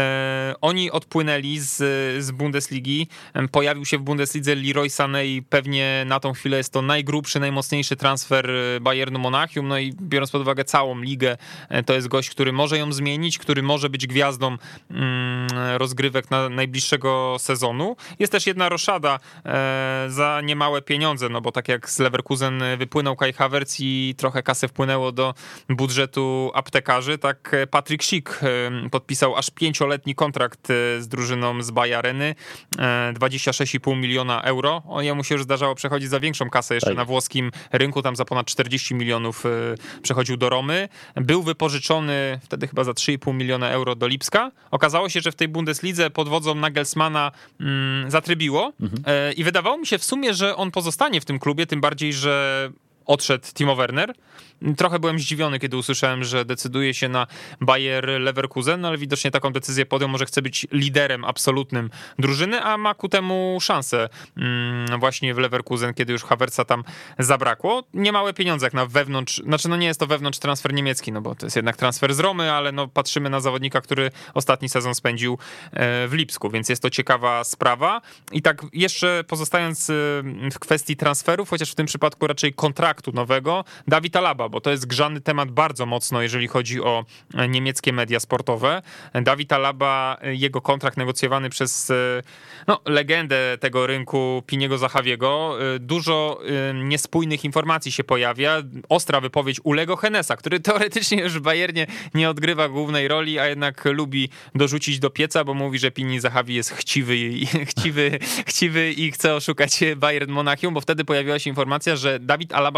E, oni odpłynęli z, z Bundesligi, pojawił się w Bundeslidze Leroy Sané i pewnie na tą chwilę jest to najgrubszy, najmocniejszy transfer Bayernu Monachium, no i biorąc pod uwagę całą ligę, to jest gość, który może ją zmienić, który może być gwiazdą mm, rozgrywek na najbliższego sezonu. Jest też jedna roszada e, za niemałe pieniądze, no bo tak jak z Leverkusen wypłynął Kai Havertz i trochę kasy wpłynęło do budżetu aptekarzy, tak Patrick Schick podpisał aż pięcioletni kontrakt z drużyną z Bayerny, dwadzieścia sześć i pół miliona euro. O, jemu się już zdarzało przechodzić za większą kasę jeszcze tak. Na włoskim rynku, tam za ponad czterdzieści milionów przechodził do Romy. Był wypożyczony wtedy chyba za trzy i pół miliona euro do Lipska. Okazało się, że w tej Bundeslidze pod wodzą Nagelsmana mm, zatrybiło mhm. i wydawało mi się w sumie, że on pozostanie w tym klubie, tym bardziej, że odszedł Timo Werner. Trochę byłem zdziwiony, kiedy usłyszałem, że decyduje się na Bayer Leverkusen, no ale widocznie taką decyzję podjął, może chce być liderem absolutnym drużyny, a ma ku temu szansę właśnie w Leverkusen, kiedy już Havertza tam zabrakło. Niemałe pieniądze jak na wewnątrz, znaczy no nie jest to wewnątrz transfer niemiecki, no bo to jest jednak transfer z Romy, ale no patrzymy na zawodnika, który ostatni sezon spędził w Lipsku, więc jest to ciekawa sprawa. I tak jeszcze pozostając w kwestii transferów, chociaż w tym przypadku raczej kontraktu nowego, David Alaba, bo to jest grzany temat bardzo mocno, jeżeli chodzi o niemieckie media sportowe. David Alaba, jego kontrakt negocjowany przez no, legendę tego rynku Piniego Zahawiego. Dużo niespójnych informacji się pojawia. Ostra wypowiedź Ulego Hennesa, który teoretycznie już w Bayernie nie odgrywa głównej roli, a jednak lubi dorzucić do pieca, bo mówi, że Pini Zahawi jest chciwy, chciwy, chciwy i chce oszukać Bayern Monachium, bo wtedy pojawiła się informacja, że David Alaba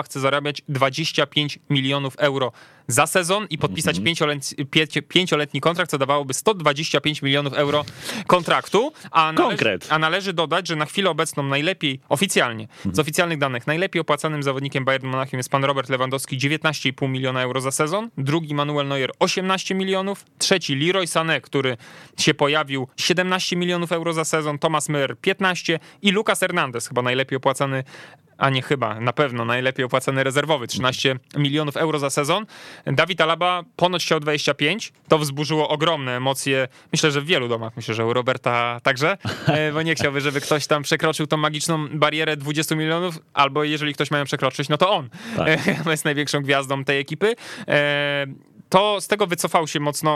Alaba chce zarabiać dwadzieścia pięć milionów euro za sezon i podpisać mm-hmm. pięcioletni, pięcio, pięcioletni kontrakt, co dawałoby sto dwadzieścia pięć milionów euro kontraktu. A należy, a należy dodać, że na chwilę obecną najlepiej, oficjalnie, mm-hmm. z oficjalnych danych, najlepiej opłacanym zawodnikiem Bayern Monachium jest pan Robert Lewandowski, dziewiętnaście i pół miliona euro za sezon, drugi Manuel Neuer osiemnaście milionów, trzeci Leroy Sané, który się pojawił, siedemnaście milionów euro za sezon, Thomas Müller piętnaście i Lucas Hernandez, chyba najlepiej opłacany, a nie chyba, na pewno najlepiej opłacany rezerwowy, trzynaście milionów euro za sezon. Dawid Alaba ponoć chciał dwadzieścia pięć, to wzburzyło ogromne emocje, myślę, że w wielu domach, myślę, że u Roberta także, bo nie chciałby, żeby ktoś tam przekroczył tą magiczną barierę dwudziestu milionów, albo jeżeli ktoś ma ją przekroczyć, no to on tak. jest największą gwiazdą tej ekipy. To z tego wycofał się mocno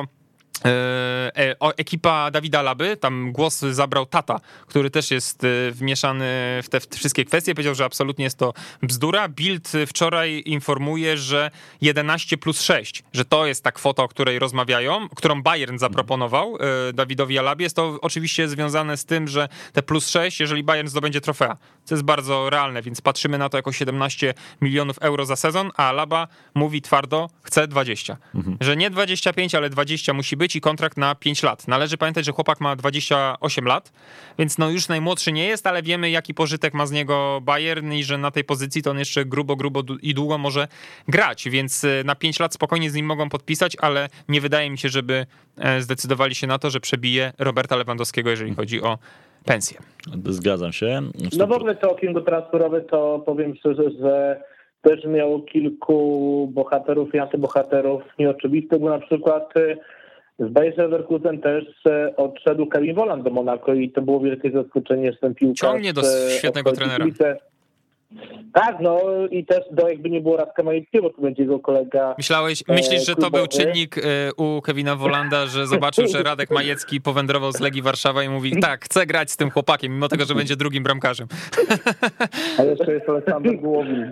E, o, ekipa Dawida Alaby, tam głos zabrał tata, który też jest wmieszany w te w wszystkie kwestie, powiedział, że absolutnie jest to bzdura. Bild wczoraj informuje, że jedenaście plus sześć, że to jest ta kwota, o której rozmawiają, którą Bayern zaproponował e, Dawidowi Alabie. Jest to oczywiście związane z tym, że te plus sześć, jeżeli Bayern zdobędzie trofea, co jest bardzo realne, więc patrzymy na to jako siedemnaście milionów euro za sezon, a Alaba mówi twardo, chce dwadzieścia. Mhm. Że nie dwadzieścia pięć, ale dwadzieścia musi być i kontrakt na pięć lat. Należy pamiętać, że chłopak ma dwadzieścia osiem lat, więc no już najmłodszy nie jest, ale wiemy, jaki pożytek ma z niego Bayern i że na tej pozycji to on jeszcze grubo, grubo i długo może grać, więc na pięć lat spokojnie z nim mogą podpisać, ale nie wydaje mi się, żeby zdecydowali się na to, że przebije Roberta Lewandowskiego, jeżeli chodzi o pensję. Zgadzam się. No w ogóle to okienko transferowe, to powiem szczerze, że też miało kilku bohaterów i antybohaterów nieoczywistych, bo na przykład z Bayer Leverkusen też odszedł Kevin Volland do Monako i to było wielkie zaskoczenie, że ten piłkarz ciągnie do świetnego trenera. Kibice. Tak, no i też do jakby nie było Radka Majewskiego, to będzie jego kolega. Myślałeś, myślisz, że to był czynnik u Kevina Vollanda, że zobaczył, że Radek Majecki powędrował z Legii Warszawa i mówi, tak, chcę grać z tym chłopakiem, mimo tego, że będzie drugim bramkarzem. A jeszcze jest Aleksander Gołowin.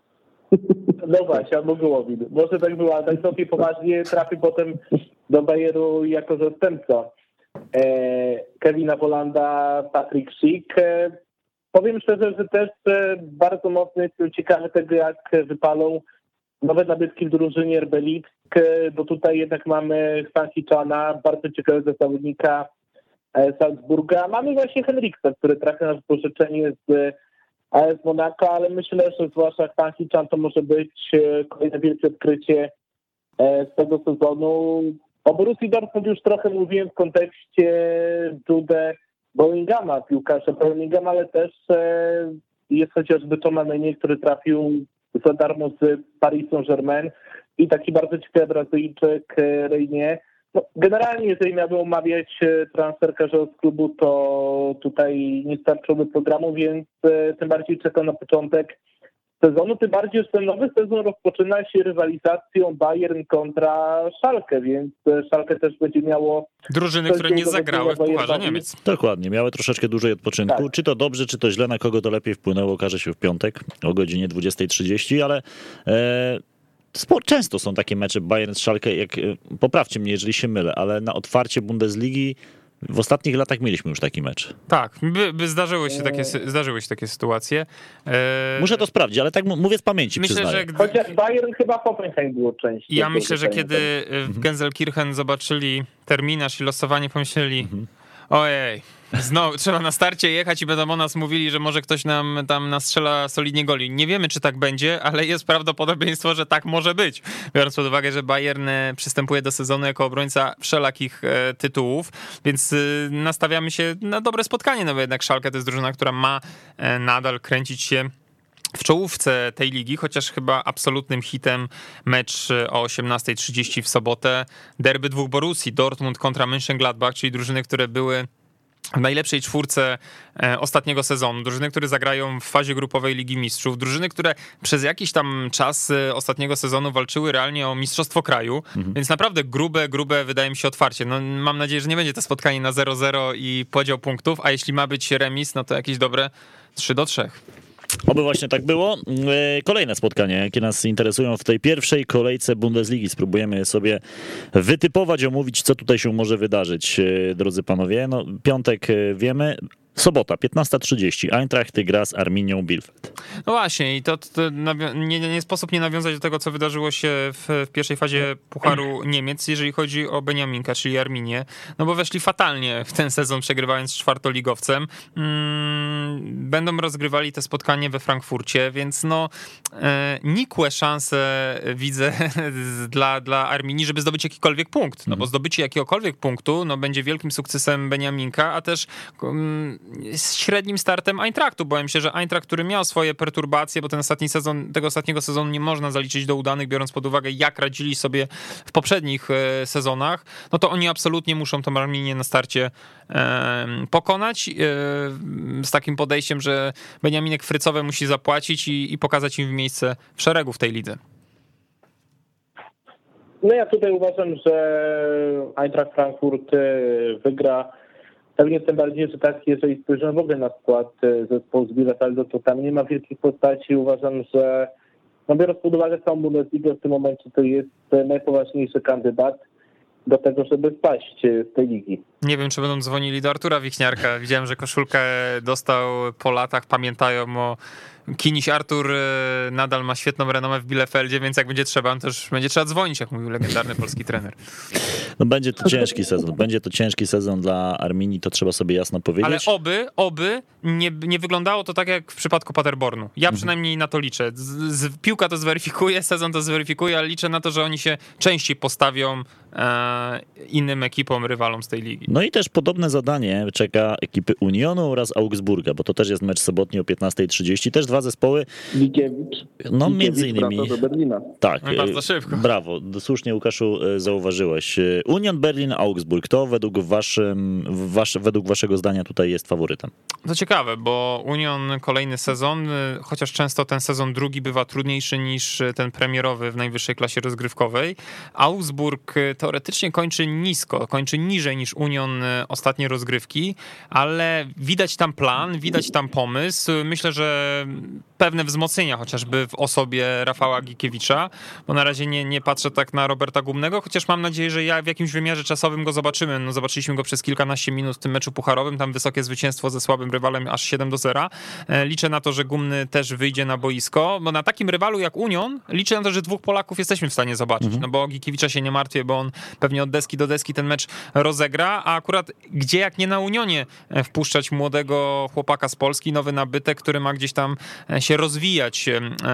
No właśnie, albo Gołowin. Może tak było, ale tak sobie poważnie trafi potem do Bayeru jako zastępca Kevina Vollanda, Patrick Schick. Powiem szczerze, że też bardzo mocno jestem ciekawy tego, jak wypalą nowe nabytki w drużynie R B Lipsk, bo tutaj jednak mamy Stankiczana, bardzo ciekawego zawodnika Salzburga. Mamy właśnie Henriksa, który trafia na wypożyczenie z A S Monaco, ale myślę, że zwłaszcza Stankiczan to może być kolejne wielkie odkrycie z tego sezonu. O Borussii Dortmund już trochę mówiłem w kontekście Jude Bellingama, piłkarza Bellingama, ale też jest chociażby Thomas Meunier, który trafił za darmo z Paris Saint-Germain i taki bardzo ciekawy Brazylijczyk Reinier. No, generalnie, jeżeli miałbym omawiać transfer każdego z klubu, to tutaj nie starczyłoby programu, więc tym bardziej czekam na początek sezonu, tym bardziej, że ten nowy sezon rozpoczyna się rywalizacją Bayern kontra Schalke, więc Schalke też będzie miało... Drużyny, które nie zagrały w Pucharze Niemiec. Dokładnie, miały troszeczkę dłużej odpoczynku. Tak. Czy to dobrze, czy to źle, na kogo to lepiej wpłynęło, okaże się w piątek o godzinie dwudziestej trzydzieści, ale... E... Sport, często są takie mecze Bayern z Schalke, jak, poprawcie mnie, jeżeli się mylę, ale na otwarcie Bundesligi w ostatnich latach mieliśmy już taki mecz. Tak, by, by zdarzyły, się takie, zdarzyły się takie sytuacje. E... Muszę to sprawdzić, ale tak mówię z pamięci, myślę, przyznaję. Że gdy... Chociaż Bayern chyba Hoffenheim było częściej. Ja myślę, że kiedy w Gelsenkirchen zobaczyli terminarz i losowanie, pomyśleli, mhm. ojej, znowu trzeba na starcie jechać i będą o nas mówili, że może ktoś nam tam nastrzela solidnie goli. Nie wiemy, czy tak będzie, ale jest prawdopodobieństwo, że tak może być. Biorąc pod uwagę, że Bayern przystępuje do sezonu jako obrońca wszelakich tytułów, więc nastawiamy się na dobre spotkanie, no bo jednak Schalke to jest drużyna, która ma nadal kręcić się w czołówce tej ligi, chociaż chyba absolutnym hitem mecz o osiemnastej trzydzieści w sobotę. Derby dwóch Borussii, Dortmund kontra Mönchengladbach, czyli drużyny, które były w najlepszej czwórce ostatniego sezonu, drużyny, które zagrają w fazie grupowej Ligi Mistrzów, drużyny, które przez jakiś tam czas ostatniego sezonu walczyły realnie o mistrzostwo kraju, mhm. więc naprawdę grube, grube wydaje mi się otwarcie. No, mam nadzieję, że nie będzie to spotkanie na zero zero i podział punktów, a jeśli ma być remis, no to jakieś dobre trzy do trzech. Oby właśnie tak było. Kolejne spotkania, jakie nas interesują w tej pierwszej kolejce Bundesligi. Spróbujemy sobie wytypować, omówić, co tutaj się może wydarzyć, drodzy panowie. No, piątek wiemy, Sobota, piętnasta trzydzieści. Eintracht gra z Arminią Bielefeld. No właśnie i to, to nawi- nie, nie sposób nie nawiązać do tego, co wydarzyło się w, w pierwszej fazie Pucharu Niemiec, jeżeli chodzi o Beniaminka, czyli Arminię, no bo weszli fatalnie w ten sezon, przegrywając z czwartoligowcem. Mm, będą rozgrywali te spotkanie we Frankfurcie, więc no e, nikłe szanse widzę dla, dla Arminii, żeby zdobyć jakikolwiek punkt, no bo zdobycie jakiegokolwiek punktu, no będzie wielkim sukcesem Beniaminka, a też um, z średnim startem Eintrachtu. Bałem się, że Eintracht, który miał swoje perturbacje, bo ten ostatni sezon, tego ostatniego sezonu nie można zaliczyć do udanych, biorąc pod uwagę, jak radzili sobie w poprzednich e, sezonach, no to oni absolutnie muszą tą Arminię na starcie e, pokonać e, z takim podejściem, że Beniaminek frycowe musi zapłacić i, i pokazać im miejsce w szeregu w tej lidze. No ja tutaj uważam, że Eintracht Frankfurt wygra. Pewnie tym bardziej, że tak, jeżeli spojrzymy w ogóle na skład zespołu z Bielefeldu, to tam nie ma wielkich postaci. Uważam, że no biorąc pod uwagę całą Bundesligę w tym momencie, to jest najpoważniejszy kandydat do tego, żeby spaść z tej ligi. Nie wiem, czy będą dzwonili do Artura Wichniarka. Widziałem, że koszulkę dostał po latach. Pamiętają o Kiniś. Artur nadal ma świetną renomę w Bielefeldzie, więc jak będzie trzeba, to już będzie trzeba dzwonić, jak mówił legendarny polski trener. No będzie to ciężki sezon. Będzie to ciężki sezon dla Arminii, to trzeba sobie jasno powiedzieć. Ale oby, oby nie, nie wyglądało to tak jak w przypadku Paderbornu. Ja mhm. przynajmniej na to liczę. Z, z, piłka to zweryfikuje, sezon to zweryfikuje, ale liczę na to, że oni się częściej postawią e, innym ekipom, rywalom z tej ligi. No i też podobne zadanie czeka ekipy Unionu oraz Augsburga, bo to też jest mecz sobotni o piętnasta trzydzieści. Też dwa zespoły. Ligiewicz. No Ligiewicz między innymi. do Berlina. Tak. No bardzo szybko. Brawo. Słusznie, Łukaszu, zauważyłeś. Union Berlin, Augsburg. Kto według waszym, wasz, według waszego zdania tutaj jest faworytem? To ciekawe, bo Union kolejny sezon, chociaż często ten sezon drugi bywa trudniejszy niż ten premierowy w najwyższej klasie rozgrywkowej. Augsburg teoretycznie kończy nisko, kończy niżej niż Union ostatnie rozgrywki, ale widać tam plan, widać tam pomysł. Myślę, że pewne wzmocnienia chociażby w osobie Rafała Gikiewicza, bo na razie nie, nie patrzę tak na Roberta Gumnego, chociaż mam nadzieję, że ja w jakimś wymiarze czasowym go zobaczymy. No, zobaczyliśmy go przez kilkanaście minut w tym meczu pucharowym, tam wysokie zwycięstwo ze słabym rywalem, aż siedem do zera. Liczę na to, że Gumny też wyjdzie na boisko, bo na takim rywalu jak Union liczę na to, że dwóch Polaków jesteśmy w stanie zobaczyć, mhm. no bo Gikiewicza się nie martwię, bo on pewnie od deski do deski ten mecz rozegra, a akurat gdzie jak nie na Unionie wpuszczać młodego chłopaka z Polski, nowy nabytek, który ma gdzieś tam się rozwijać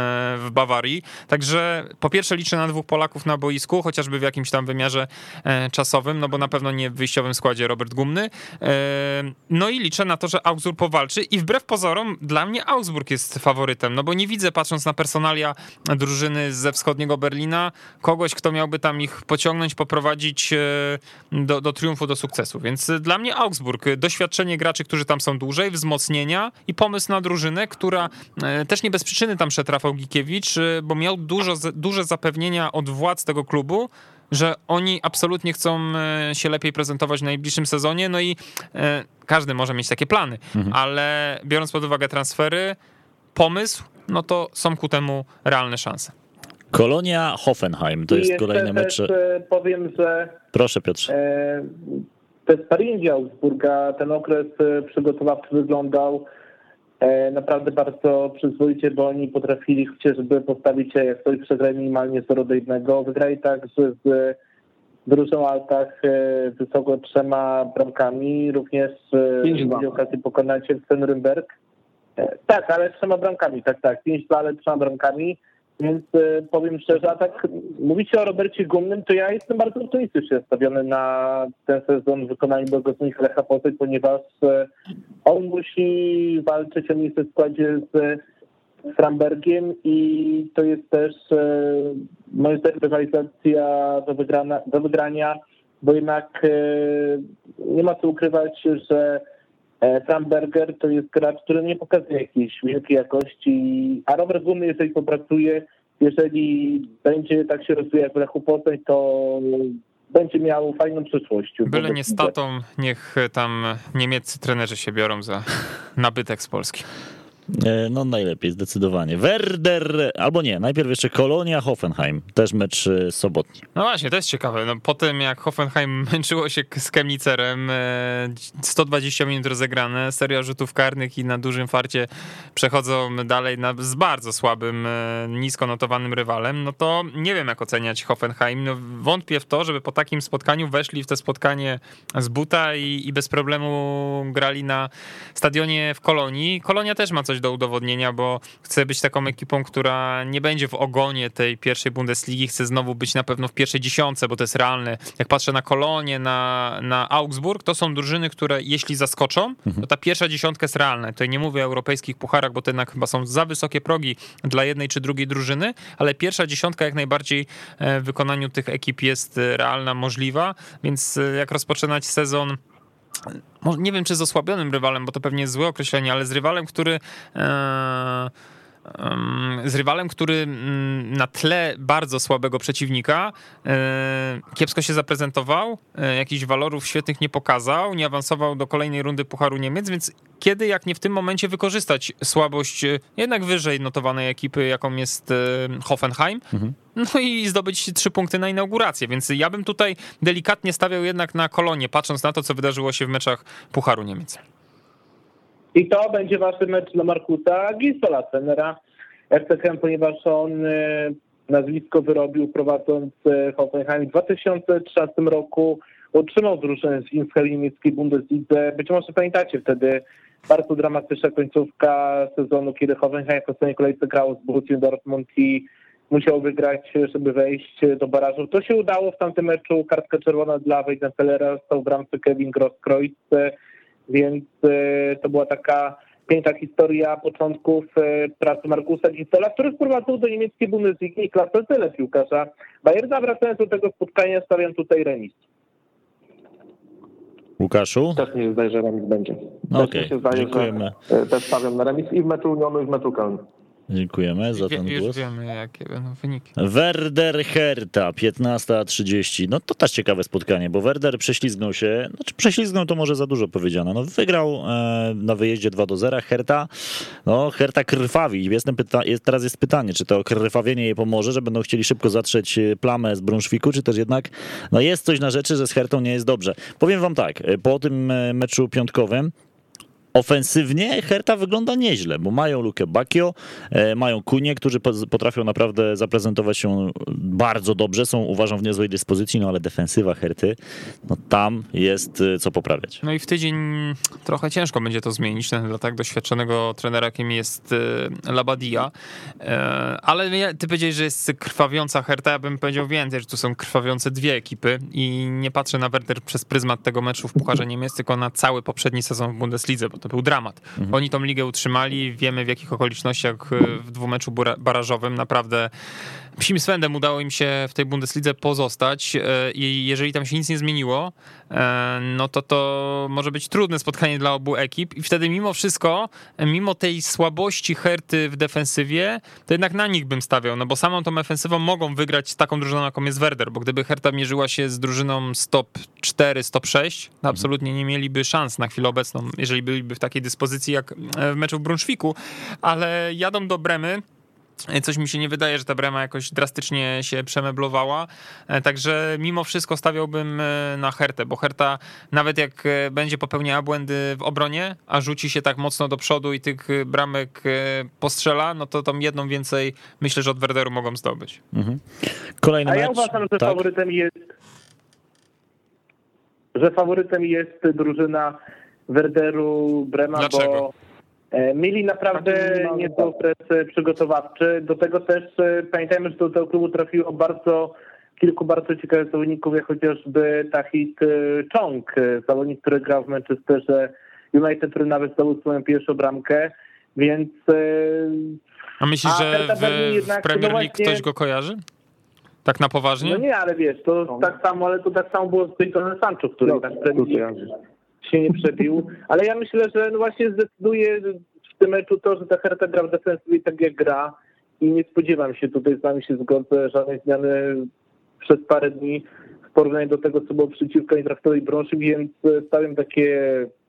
w Bawarii. Także po pierwsze liczę na dwóch Polaków na boisku, chociażby w jakimś tam wymiarze czasowym, no bo na pewno nie w wyjściowym składzie Robert Gumny. No i liczę na to, że Augsburg powalczy i wbrew pozorom dla mnie Augsburg jest faworytem, no bo nie widzę, patrząc na personalia drużyny ze wschodniego Berlina, kogoś, kto miałby tam ich pociągnąć, poprowadzić do, do triumfu, do sukcesu. Więc dla mnie Augsburg, doświadczenie graczy, którzy tam są dłużej, wzmocnienia i pomysł na drużynę, która też nie bez przyczyny tam szedł Rafał Gikiewicz, bo miał dużo, duże zapewnienia od władz tego klubu, że oni absolutnie chcą się lepiej prezentować w najbliższym sezonie, no i każdy może mieć takie plany, mhm. ale biorąc pod uwagę transfery, pomysł, no to są ku temu realne szanse. Kolonia Hoffenheim, to jest kolejny mecz. Powiem, że proszę Piotrze. E, te sparingi Augsburga, ten okres przygotowawczy wyglądał e, naprawdę bardzo przyzwoicie, bo oni potrafili chociażby postawić się, jak ktoś przegrał minimalnie zero do jednego. Wygrali także z Drużyną Altach e, wysoko trzema bramkami, również mieli okazję pokonać w Nürnberg. E, tak, ale trzema bramkami, tak, tak, pięć dwa, ale trzema bramkami. Więc powiem szczerze, a tak mówicie o Robercie Gumnym, to ja jestem bardzo optymistycznie nastawiony na ten sezon w wykonaniu Bogosława Lecha Poznań, ponieważ on musi walczyć o miejsce w składzie z Frambergiem i to jest też moim zdaniem rywalizacja do, wygrana, do wygrania, bo jednak nie ma co ukrywać, że Framberger to jest gracz, który nie pokazuje jakiejś wielkiej jakości, a Robert Gumny, jeżeli popracuje, jeżeli będzie tak się rozwijał jak w Lechu Poznań, to będzie miał fajną przyszłość. Byle nie statą, niech tam niemieccy trenerzy się biorą za nabytek z Polski. No najlepiej, zdecydowanie. Werder, albo nie, najpierw jeszcze Kolonia, Hoffenheim, też mecz sobotni. No właśnie, to jest ciekawe. No, po tym jak Hoffenheim męczyło się z Chemnicerem, sto dwadzieścia minut rozegrane, seria rzutów karnych i na dużym farcie przechodzą dalej na, z bardzo słabym, nisko notowanym rywalem, no to nie wiem jak oceniać Hoffenheim. No, wątpię w to, żeby po takim spotkaniu weszli w to spotkanie z buta i, i bez problemu grali na stadionie w Kolonii. Kolonia też ma coś do udowodnienia, bo chce być taką ekipą, która nie będzie w ogonie tej pierwszej Bundesligi, chce znowu być na pewno w pierwszej dziesiątce, bo to jest realne. Jak patrzę na Kolonię, na, na Augsburg, to są drużyny, które jeśli zaskoczą, to ta pierwsza dziesiątka jest realna. Tutaj nie mówię o europejskich pucharach, bo to jednak chyba są za wysokie progi dla jednej czy drugiej drużyny, ale pierwsza dziesiątka jak najbardziej w wykonaniu tych ekip jest realna, możliwa, więc jak rozpoczynać sezon, nie wiem czy z osłabionym rywalem, bo to pewnie jest złe określenie, ale z rywalem, który z rywalem, który na tle bardzo słabego przeciwnika kiepsko się zaprezentował, jakichś walorów świetnych nie pokazał, nie awansował do kolejnej rundy Pucharu Niemiec, więc kiedy jak nie w tym momencie wykorzystać słabość jednak wyżej notowanej ekipy, jaką jest Hoffenheim, mhm. no i zdobyć trzy punkty na inaugurację, więc ja bym tutaj delikatnie stawiał jednak na Kolonię, patrząc na to, co wydarzyło się w meczach Pucharu Niemiec. I to będzie ważny mecz dla Markusa Gistola, trenera F C K, ponieważ on nazwisko wyrobił prowadząc Hoffenheim w dwa tysiące trzynastym roku. Otrzymał drużynę z fińskiej niemieckiej Bundeslidze. Być może pamiętacie wtedy bardzo dramatyczna końcówka sezonu, kiedy Hoffenheim w ostatniej kolejce grał z Borussią Dortmund i musiał wygrać, żeby wejść do barażu. To się udało w tamtym meczu. Kartka czerwona dla Weidenfellera, stał w bramce Kevin Grosskreutz, więc to była taka piękna historia początków pracy Markusa Gistola, który wprowadził do niemieckiej Bundesligi i klasę tyle piłkarza Bayerna. Wracając do tego spotkania, stawiam tutaj remis. Łukaszu? Też mi się zdaje, że remis będzie. Okej, okay, zdaje, dziękujemy. Że też stawiam na remis i w meczu Unionu, i w meczu Köln. Dziękujemy za ten Wie, głos. Już wiemy, jakie będą wyniki. Werder Hertha, piętnasta trzydzieści. No to też ciekawe spotkanie, bo Werder prześlizgnął się, znaczy prześlizgnął to może za dużo powiedziane. No wygrał e, na wyjeździe dwa do zera. Hertha, no Hertha krwawi. Jestem pyta- jest, teraz jest pytanie, czy to krwawienie jej pomoże, że będą chcieli szybko zatrzeć plamę z Brunschwiku, czy też jednak no jest coś na rzeczy, że z Hertą nie jest dobrze. Powiem wam tak, po tym meczu piątkowym ofensywnie Hertha wygląda nieźle, bo mają Lukę Bacchio, mają Kunię, którzy potrafią naprawdę zaprezentować się bardzo dobrze, są uważam w niezłej dyspozycji, no ale defensywa Herty, no tam jest co poprawiać. No i w tydzień trochę ciężko będzie to zmienić dla tak doświadczonego trenera, jakim jest Labadia, ale ty powiedziałeś, że jest krwawiąca Herta, ja bym powiedział więcej, że tu są krwawiące dwie ekipy i nie patrzę na Werder przez pryzmat tego meczu w Pucharze Niemiec, tylko na cały poprzedni sezon w Bundeslidze, bo to był dramat. Mhm. Oni tą ligę utrzymali, wiemy w jakich okolicznościach w dwumeczu barażowym naprawdę psim swędem udało im się w tej Bundeslidze pozostać i jeżeli tam się nic nie zmieniło, no to to może być trudne spotkanie dla obu ekip i wtedy mimo wszystko, mimo tej słabości Herty w defensywie, to jednak na nich bym stawiał, no bo samą tą ofensywą mogą wygrać z taką drużyną, jaką jest Werder, bo gdyby Herta mierzyła się z drużyną z top cztery, z top sześć, to absolutnie nie mieliby szans na chwilę obecną, jeżeli byliby w takiej dyspozycji jak w meczu w Brunschwiku, ale jadą do Bremy. Coś mi się nie wydaje, że ta Brema jakoś drastycznie się przemeblowała, także mimo wszystko stawiałbym na Hertę, bo Herta nawet jak będzie popełniała błędy w obronie, a rzuci się tak mocno do przodu i tych bramek postrzela, no to tam jedną więcej myślę, że od Werderu mogą zdobyć. Mhm. Kolejny a mecz. Ja uważam, że tak? faworytem jest że faworytem jest drużyna Werderu Brema. Dlaczego? Bo mieli naprawdę niezły okres przygotowawczy. Do tego też pamiętajmy, że do tego klubu trafiło bardzo kilku bardzo ciekawych zawodników, jak chociażby Tahith Chong, zawodnik, który grał w Manchesterze United, który nawet zdobył swoją pierwszą bramkę, więc... A myślisz, a że w, jednak, w Premier no League właśnie, ktoś go kojarzy? Tak na poważnie? No nie, ale wiesz, to no. tak samo, ale to tak samo było z Jadon Sancho, który no, tak w Premier League się nie przebił, ale ja myślę, że no właśnie zdecyduje w tym meczu to, że ta Hertha gra w defensywie tak jak gra i nie spodziewam się, tutaj z nami się zgodzę, żadnej zmiany przez parę dni w porównaniu do tego, co było przeciwko Eintrachtowi Braunschweig, więc stawiam takie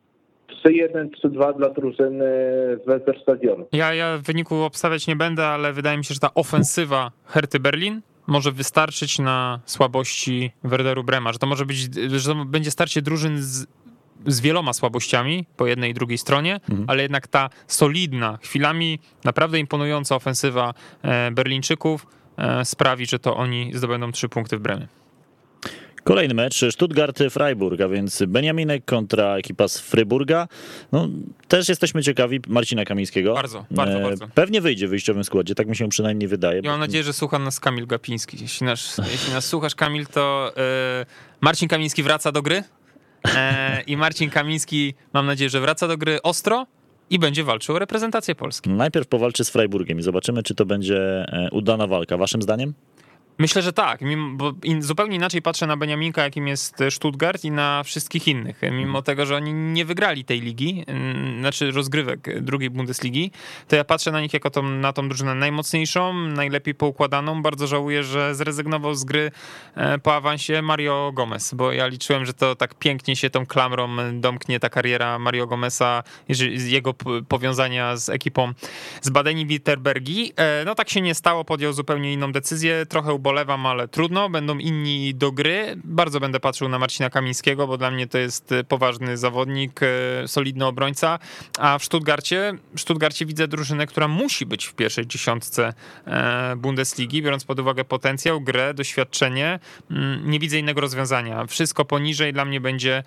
trzy jeden, trzy dwa dla drużyny z Weserstadionu. Ja, ja wyniku obstawiać nie będę, ale wydaje mi się, że ta ofensywa Herty Berlin może wystarczyć na słabości Werderu Brema, że to może być, że to będzie starcie drużyn z, z wieloma słabościami po jednej i drugiej stronie, mhm. ale jednak ta solidna, chwilami naprawdę imponująca ofensywa Berlińczyków sprawi, że to oni zdobędą trzy punkty w Bremie. Kolejny mecz, Stuttgart-Freiburg, a więc Beniaminek kontra ekipa z Freiburga. No, też jesteśmy ciekawi Marcina Kamińskiego. Bardzo, bardzo, bardzo. Pewnie wyjdzie w wyjściowym składzie, tak mi się przynajmniej wydaje. Ja mam nadzieję, że słucha nas Kamil Gapiński. Jeśli nas, jeśli nas słuchasz, Kamil, to yy, Marcin Kamiński wraca do gry yy, i Marcin Kamiński, mam nadzieję, że wraca do gry ostro i będzie walczył o reprezentację Polski. Najpierw powalczy z Freiburgiem i zobaczymy, czy to będzie udana walka. Waszym zdaniem? Myślę, że tak, bo zupełnie inaczej patrzę na Beniaminka, jakim jest Stuttgart i na wszystkich innych, mimo tego, że oni nie wygrali tej ligi, znaczy rozgrywek drugiej Bundesligi, to ja patrzę na nich jako tą, na tą drużynę najmocniejszą, najlepiej poukładaną. Bardzo żałuję, że zrezygnował z gry po awansie Mario Gomez, bo ja liczyłem, że to tak pięknie się tą klamrą domknie ta kariera Mario Gomeza, jego powiązania z ekipą z Badeni-Witterbergi. No tak się nie stało, podjął zupełnie inną decyzję, trochę ubolewam, ale trudno, będą inni do gry. Bardzo będę patrzył na Marcina Kamińskiego, bo dla mnie to jest poważny zawodnik, solidny obrońca, a w Stuttgarcie, w Stuttgarcie widzę drużynę, która musi być w pierwszej dziesiątce Bundesligi, biorąc pod uwagę potencjał, grę, doświadczenie. Nie widzę innego rozwiązania. Wszystko poniżej dla mnie będzie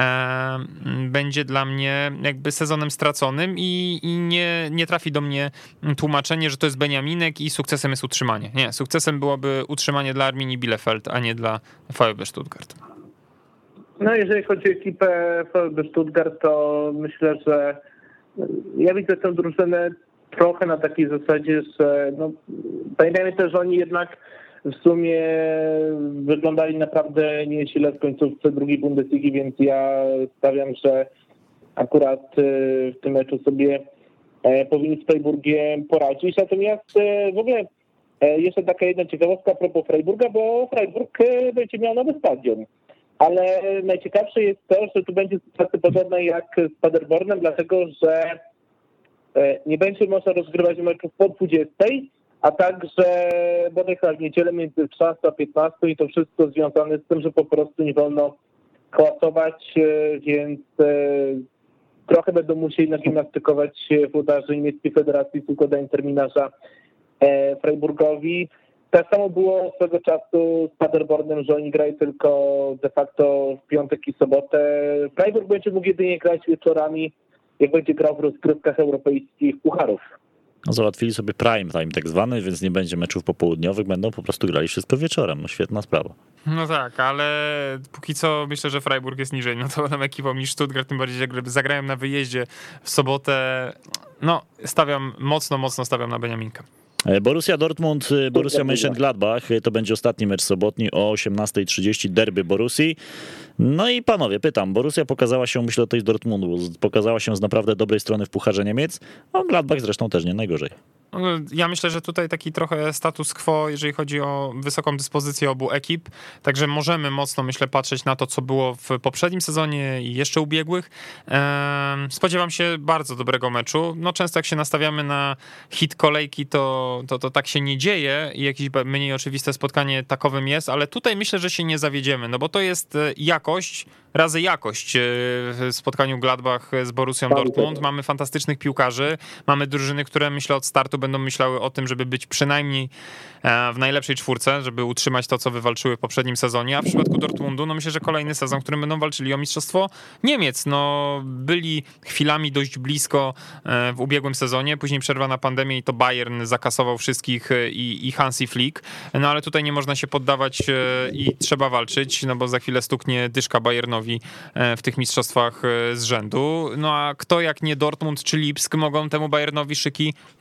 będzie dla mnie jakby sezonem straconym i, i nie, nie trafi do mnie tłumaczenie, że to jest Beniaminek i sukcesem jest utrzymanie. Nie, sukcesem byłoby utrzymanie dla Arminii Bielefeld, a nie dla VfB Stuttgart. No jeżeli chodzi o ekipę VfB Stuttgart, to myślę, że ja widzę tę drużynę trochę na takiej zasadzie, że no, pamiętajmy też, że oni jednak w sumie wyglądali naprawdę nieźle w końcówce drugiej Bundesligi, więc ja stawiam, że akurat w tym meczu sobie powinni z Freiburgiem poradzić. Natomiast w ogóle jeszcze taka jedna ciekawostka a propos Freiburga, bo Freiburg będzie miał nowy stadion. Ale najciekawsze jest to, że tu będzie sytuacja podobna jak z Paderbornem, dlatego że nie będzie można rozgrywać meczów po dwudziestej, a także bodaj chyba w niedzielę między trzynastą a piętnastą i to wszystko związane z tym, że po prostu nie wolno klasować, więc trochę będą musieli nagimnastykować włodarze niemieckiej federacji z układania terminarza Freiburgowi. Tak samo było swego czasu z Paderbornem, że oni grają tylko de facto w piątek i sobotę. Freiburg będzie mógł jedynie grać wieczorami, jak będzie grał w rozgrywkach europejskich pucharów. No, załatwili sobie prime time tak zwany, więc nie będzie meczów popołudniowych, będą po prostu grali wszystko wieczorem. No świetna sprawa. No tak, ale póki co myślę, że Freiburg jest niżej notowaną ekipą niż Stuttgart, tym bardziej jak zagrają na wyjeździe w sobotę. No stawiam, mocno, mocno stawiam na Beniaminka. Borussia Dortmund, Borussia Mönchengladbach, to będzie ostatni mecz sobotni o osiemnastej trzydzieści, derby Borussii. No i panowie, pytam, Borussia pokazała się, myślę, tutaj z Dortmundu, pokazała się z naprawdę dobrej strony w Pucharze Niemiec, a Gladbach zresztą też nie najgorzej. Ja myślę, że tutaj taki trochę status quo, jeżeli chodzi o wysoką dyspozycję obu ekip, także możemy mocno, myślę, patrzeć na to, co było w poprzednim sezonie i jeszcze ubiegłych. Spodziewam się bardzo dobrego meczu. No często jak się nastawiamy na hit kolejki, to, to, to tak się nie dzieje i jakieś mniej oczywiste spotkanie takowym jest, ale tutaj myślę, że się nie zawiedziemy, no bo to jest jakość razy jakość w spotkaniu Gladbach z Borussią Dortmund. Mamy fantastycznych piłkarzy, mamy drużyny, które myślę od startu będą myślały o tym, żeby być przynajmniej w najlepszej czwórce, żeby utrzymać to, co wywalczyły w poprzednim sezonie, a w przypadku Dortmundu, no myślę, że kolejny sezon, w którym będą walczyli o mistrzostwo Niemiec. No byli chwilami dość blisko w ubiegłym sezonie, później przerwa na pandemię i to Bayern zakasował wszystkich i, i Hansi Flick, no ale tutaj nie można się poddawać i trzeba walczyć, no bo za chwilę stuknie dyszka Bayernowi w tych mistrzostwach z rzędu. No a kto jak nie Dortmund czy Lipsk mogą temu Bayernowi szyki pokrzyżować,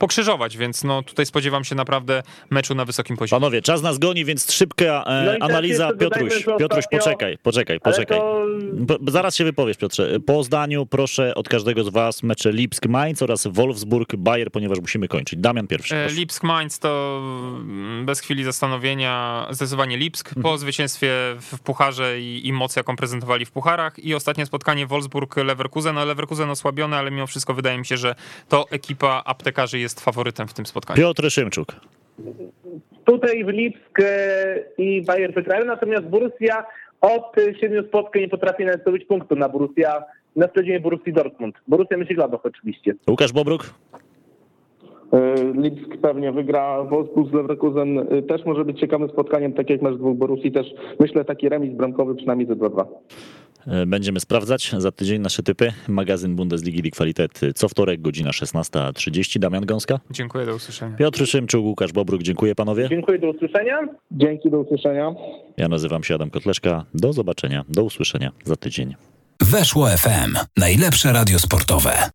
zdecydować, więc no tutaj spodziewam się naprawdę meczu na wysokim poziomie. Panowie, czas nas goni, więc szybka e, No i teraz analiza. jeszcze Piotruś, dodajmy, że Piotruś, ostatnio- poczekaj, poczekaj, Ale poczekaj. to Po, zaraz się wypowiesz, Piotrze. Po zdaniu proszę od każdego z was mecze Lipsk-Mainz oraz Wolfsburg-Bayer, ponieważ musimy kończyć. Damian pierwszy. E, proszę. Lipsk-Mainz to mm, bez chwili zastanowienia zdecydowanie Lipsk. Po Mhm. zwycięstwie w pucharze i, i mocy, jaką prezentowali w pucharach, i ostatnie spotkanie Wolfsburg-Leverkusen. No Leverkusen osłabiony, ale mimo wszystko wydaje mi się, że to ekipa aptekarzy jest faworytem w tym spotkaniu. Piotr Szymczuk. tutaj w Lipsk e, i Bayer wygrają, natomiast Borussia od siedmiu spotkań nie potrafi nawet zdobyć punktu na Borussia, na stadionie Borussii Dortmund. Borussia Mönchengladbach oczywiście. Łukasz Bobruk. Lipsk pewnie wygra, Wolfsburg z Leverkusen też może być ciekawym spotkaniem, tak jak mecz dwóch Borussii, też myślę taki remis bramkowy przynajmniej ze dwa dwa. Będziemy sprawdzać za tydzień nasze typy. Magazyn Bundesligi Die Qualität co wtorek, godzina szesnasta trzydzieści. Damian Gąska. Dziękuję, do usłyszenia. Piotr Szymczuk, Łukasz Bobruk, dziękuję panowie. Dziękuję, do usłyszenia. Dzięki, do usłyszenia. Ja nazywam się Adam Kotleszka. Do zobaczenia, do usłyszenia za tydzień. Weszło F M. Najlepsze radio sportowe.